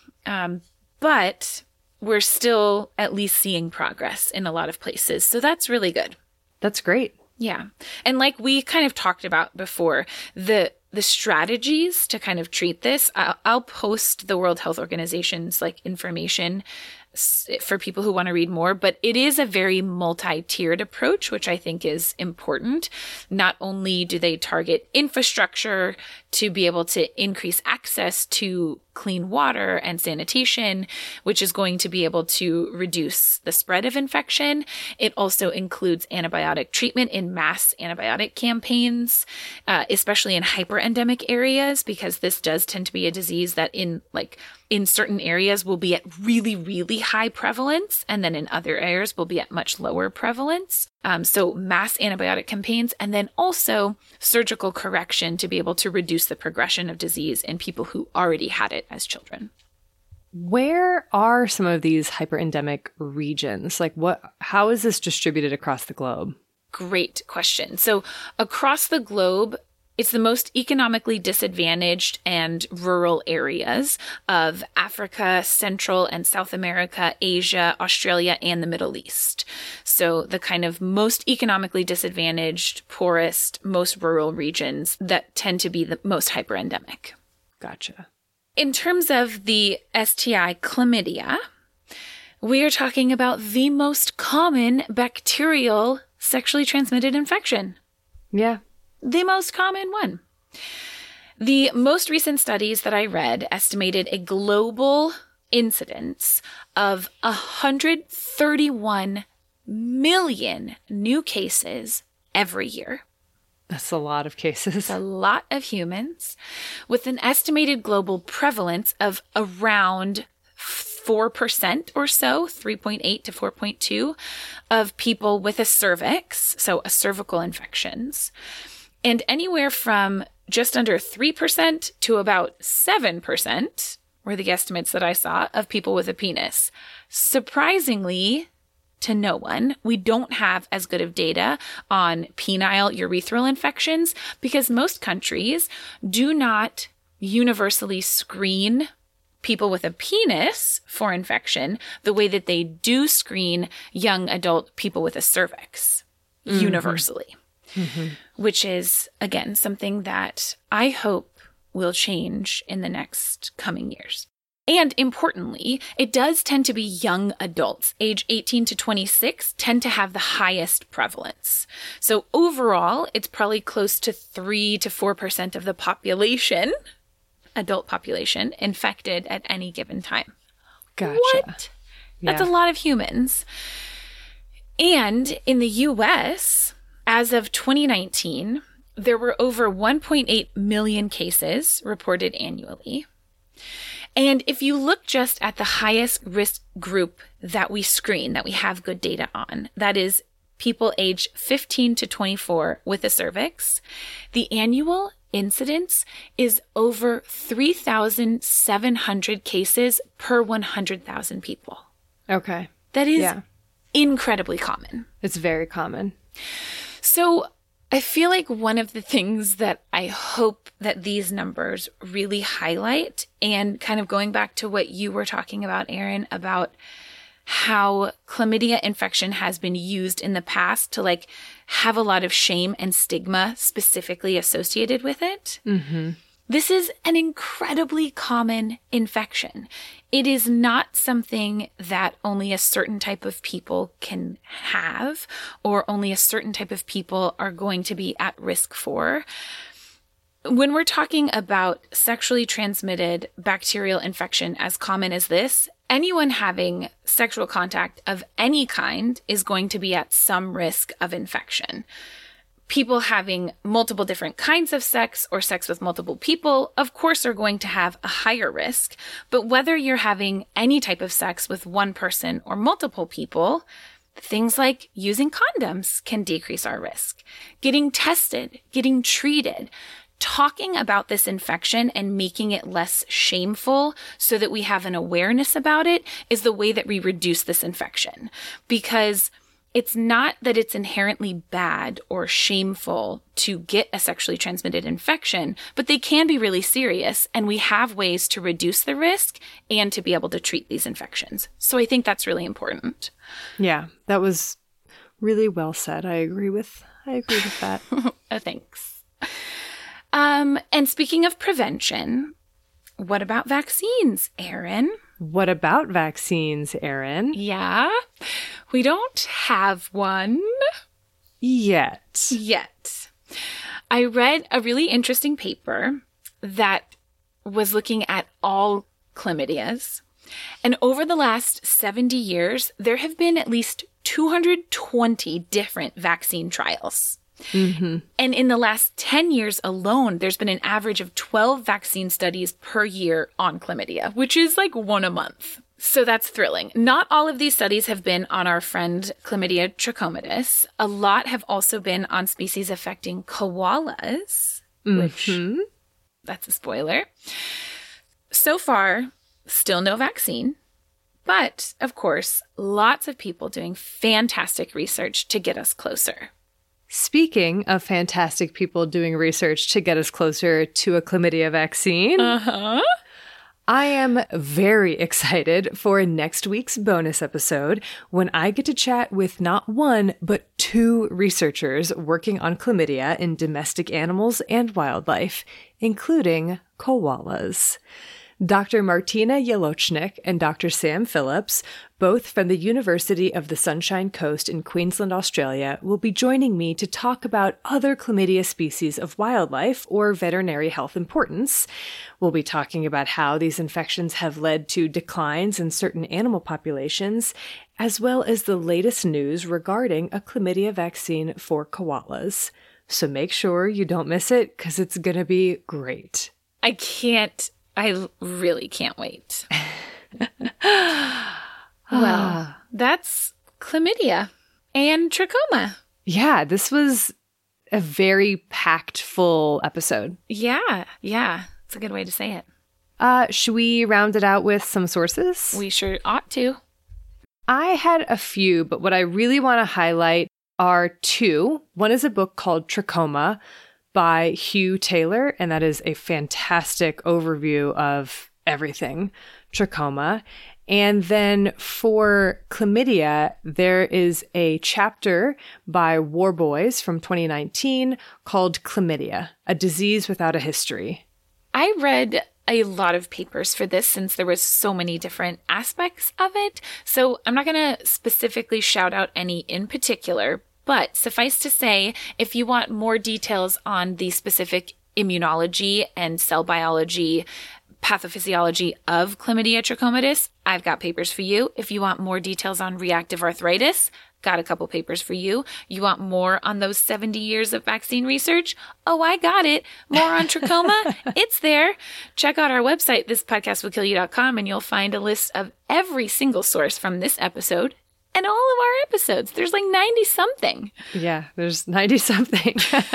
But we're still at least seeing progress in a lot of places. So that's really good. That's great. Yeah. And like we kind of talked about before, the strategies to kind of treat this, I'll post the World Health Organization's like information for people who want to read more, but it is a very multi-tiered approach, which I think is important. Not only do they target infrastructure to be able to increase access to clean water and sanitation, which is going to be able to reduce the spread of infection. It also includes antibiotic treatment in mass antibiotic campaigns, especially in hyperendemic areas, because this does tend to be a disease that in certain areas will be at really, really high prevalence, and then in other areas will be at much lower prevalence. So mass antibiotic campaigns, and then also surgical correction to be able to reduce the progression of disease in people who already had it as children. Where are some of these hyperendemic regions? How is this distributed across the globe? Great question. So across the globe, it's the most economically disadvantaged and rural areas of Africa, Central and South America, Asia, Australia, and the Middle East. So the kind of most economically disadvantaged, poorest, most rural regions that tend to be the most hyperendemic. Gotcha. In terms of the STI chlamydia, we are talking about the most common bacterial sexually transmitted infection. Yeah. The most common one. The most recent studies that I read estimated a global incidence of 131 million new cases every year. That's a lot of cases. It's a lot of humans, with an estimated global prevalence of around 4% or so, 3.8 to 4.2 of people with a cervix, so a cervical infections. And anywhere from just under 3% to about 7% were the estimates that I saw of people with a penis. Surprisingly, to no one, we don't have as good of data on penile urethral infections because most countries do not universally screen people with a penis for infection the way that they do screen young adult people with a cervix universally. Mm-hmm. Which is, again, something that I hope will change in the next coming years. And importantly, it does tend to be young adults, age 18 to 26, tend to have the highest prevalence. So overall, it's probably close to 3 to 4% of the population, adult population, infected at any given time. Gotcha. What? Yeah. That's a lot of humans. And in the U.S., as of 2019, there were over 1.8 million cases reported annually. And if you look just at the highest risk group that we screen, that we have good data on, that is people age 15 to 24 with a cervix, the annual incidence is over 3,700 cases per 100,000 people. Okay. That is incredibly common. It's very common. So I feel like one of the things that I hope that these numbers really highlight, and kind of going back to what you were talking about, Erin, about how chlamydia infection has been used in the past to have a lot of shame and stigma specifically associated with it. Mm-hmm. This is an incredibly common infection. It is not something that only a certain type of people can have, or only a certain type of people are going to be at risk for. When we're talking about sexually transmitted bacterial infection as common as this, anyone having sexual contact of any kind is going to be at some risk of infection. People having multiple different kinds of sex or sex with multiple people, of course, are going to have a higher risk. But whether you're having any type of sex with one person or multiple people, things like using condoms can decrease our risk. Getting tested, getting treated, talking about this infection and making it less shameful so that we have an awareness about it is the way that we reduce this infection. Because it's not that it's inherently bad or shameful to get a sexually transmitted infection, but they can be really serious, and we have ways to reduce the risk and to be able to treat these infections. So I think that's really important. Yeah, that was really well said. I agree with that. Thanks. And speaking of prevention, what about vaccines, Erin? What about vaccines, Erin? Yeah, we don't have one. Yet. I read a really interesting paper that was looking at all chlamydias. And over the last 70 years, there have been at least 220 different vaccine trials. Mm-hmm. And in the last 10 years alone, there's been an average of 12 vaccine studies per year on chlamydia, which is like one a month. So that's thrilling. Not all of these studies have been on our friend Chlamydia trachomatis. A lot have also been on species affecting koalas, which that's a spoiler. So far, still no vaccine. But, of course, lots of people doing fantastic research to get us closer. Speaking of fantastic people doing research to get us closer to a chlamydia vaccine, I am very excited for next week's bonus episode when I get to chat with not one, but 2 researchers working on chlamydia in domestic animals and wildlife, including koalas. Dr. Martina Jelochnik and Dr. Sam Phillips, both from the University of the Sunshine Coast in Queensland, Australia, will be joining me to talk about other chlamydia species of wildlife or veterinary health importance. We'll be talking about how these infections have led to declines in certain animal populations, as well as the latest news regarding a chlamydia vaccine for koalas. So make sure you don't miss it, because it's going to be great. I really can't wait. Well, that's chlamydia and trachoma. Yeah, this was a very packed full episode. Yeah. It's a good way to say it. Should we round it out with some sources? We sure ought to. I had a few, but what I really want to highlight are 2. One is a book called Trachoma by Hugh Taylor, and that is a fantastic overview of everything trachoma. And then for chlamydia, there is a chapter by Warboys from 2019 called Chlamydia, a Disease Without a History. I read a lot of papers for this since there was so many different aspects of it. So I'm not going to specifically shout out any in particular, but suffice to say, if you want more details on the specific immunology and cell biology, pathophysiology of Chlamydia trachomatis, I've got papers for you. If you want more details on reactive arthritis, got a couple papers for you. You want more on those 70 years of vaccine research? Oh, I got it. More on trachoma? It's there. Check out our website, thispodcastwillkillyou.com, and you'll find a list of every single source from this episode and all of our episodes. There's like 90 something. Yeah, there's 90 something.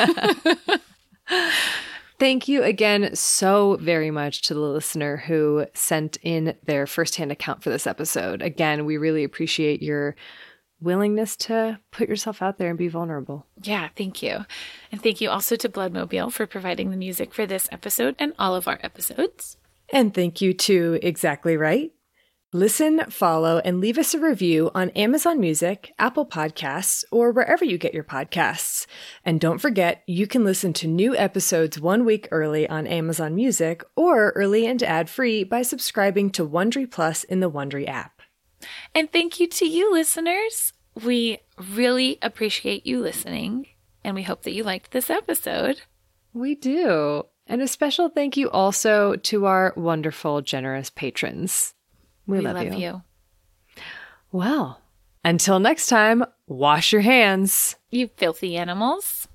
Thank you again so very much to the listener who sent in their firsthand account for this episode. Again, we really appreciate your willingness to put yourself out there and be vulnerable. Yeah, thank you. And thank you also to Bloodmobile for providing the music for this episode and all of our episodes. And thank you to Exactly Right. Listen, follow, and leave us a review on Amazon Music, Apple Podcasts, or wherever you get your podcasts. And don't forget, you can listen to new episodes 1 week early on Amazon Music or early and ad-free by subscribing to Wondery Plus in the Wondery app. And thank you to you, listeners. We really appreciate you listening, and we hope that you liked this episode. We do. And a special thank you also to our wonderful, generous patrons. We love you. Well, until next time, wash your hands. You filthy animals.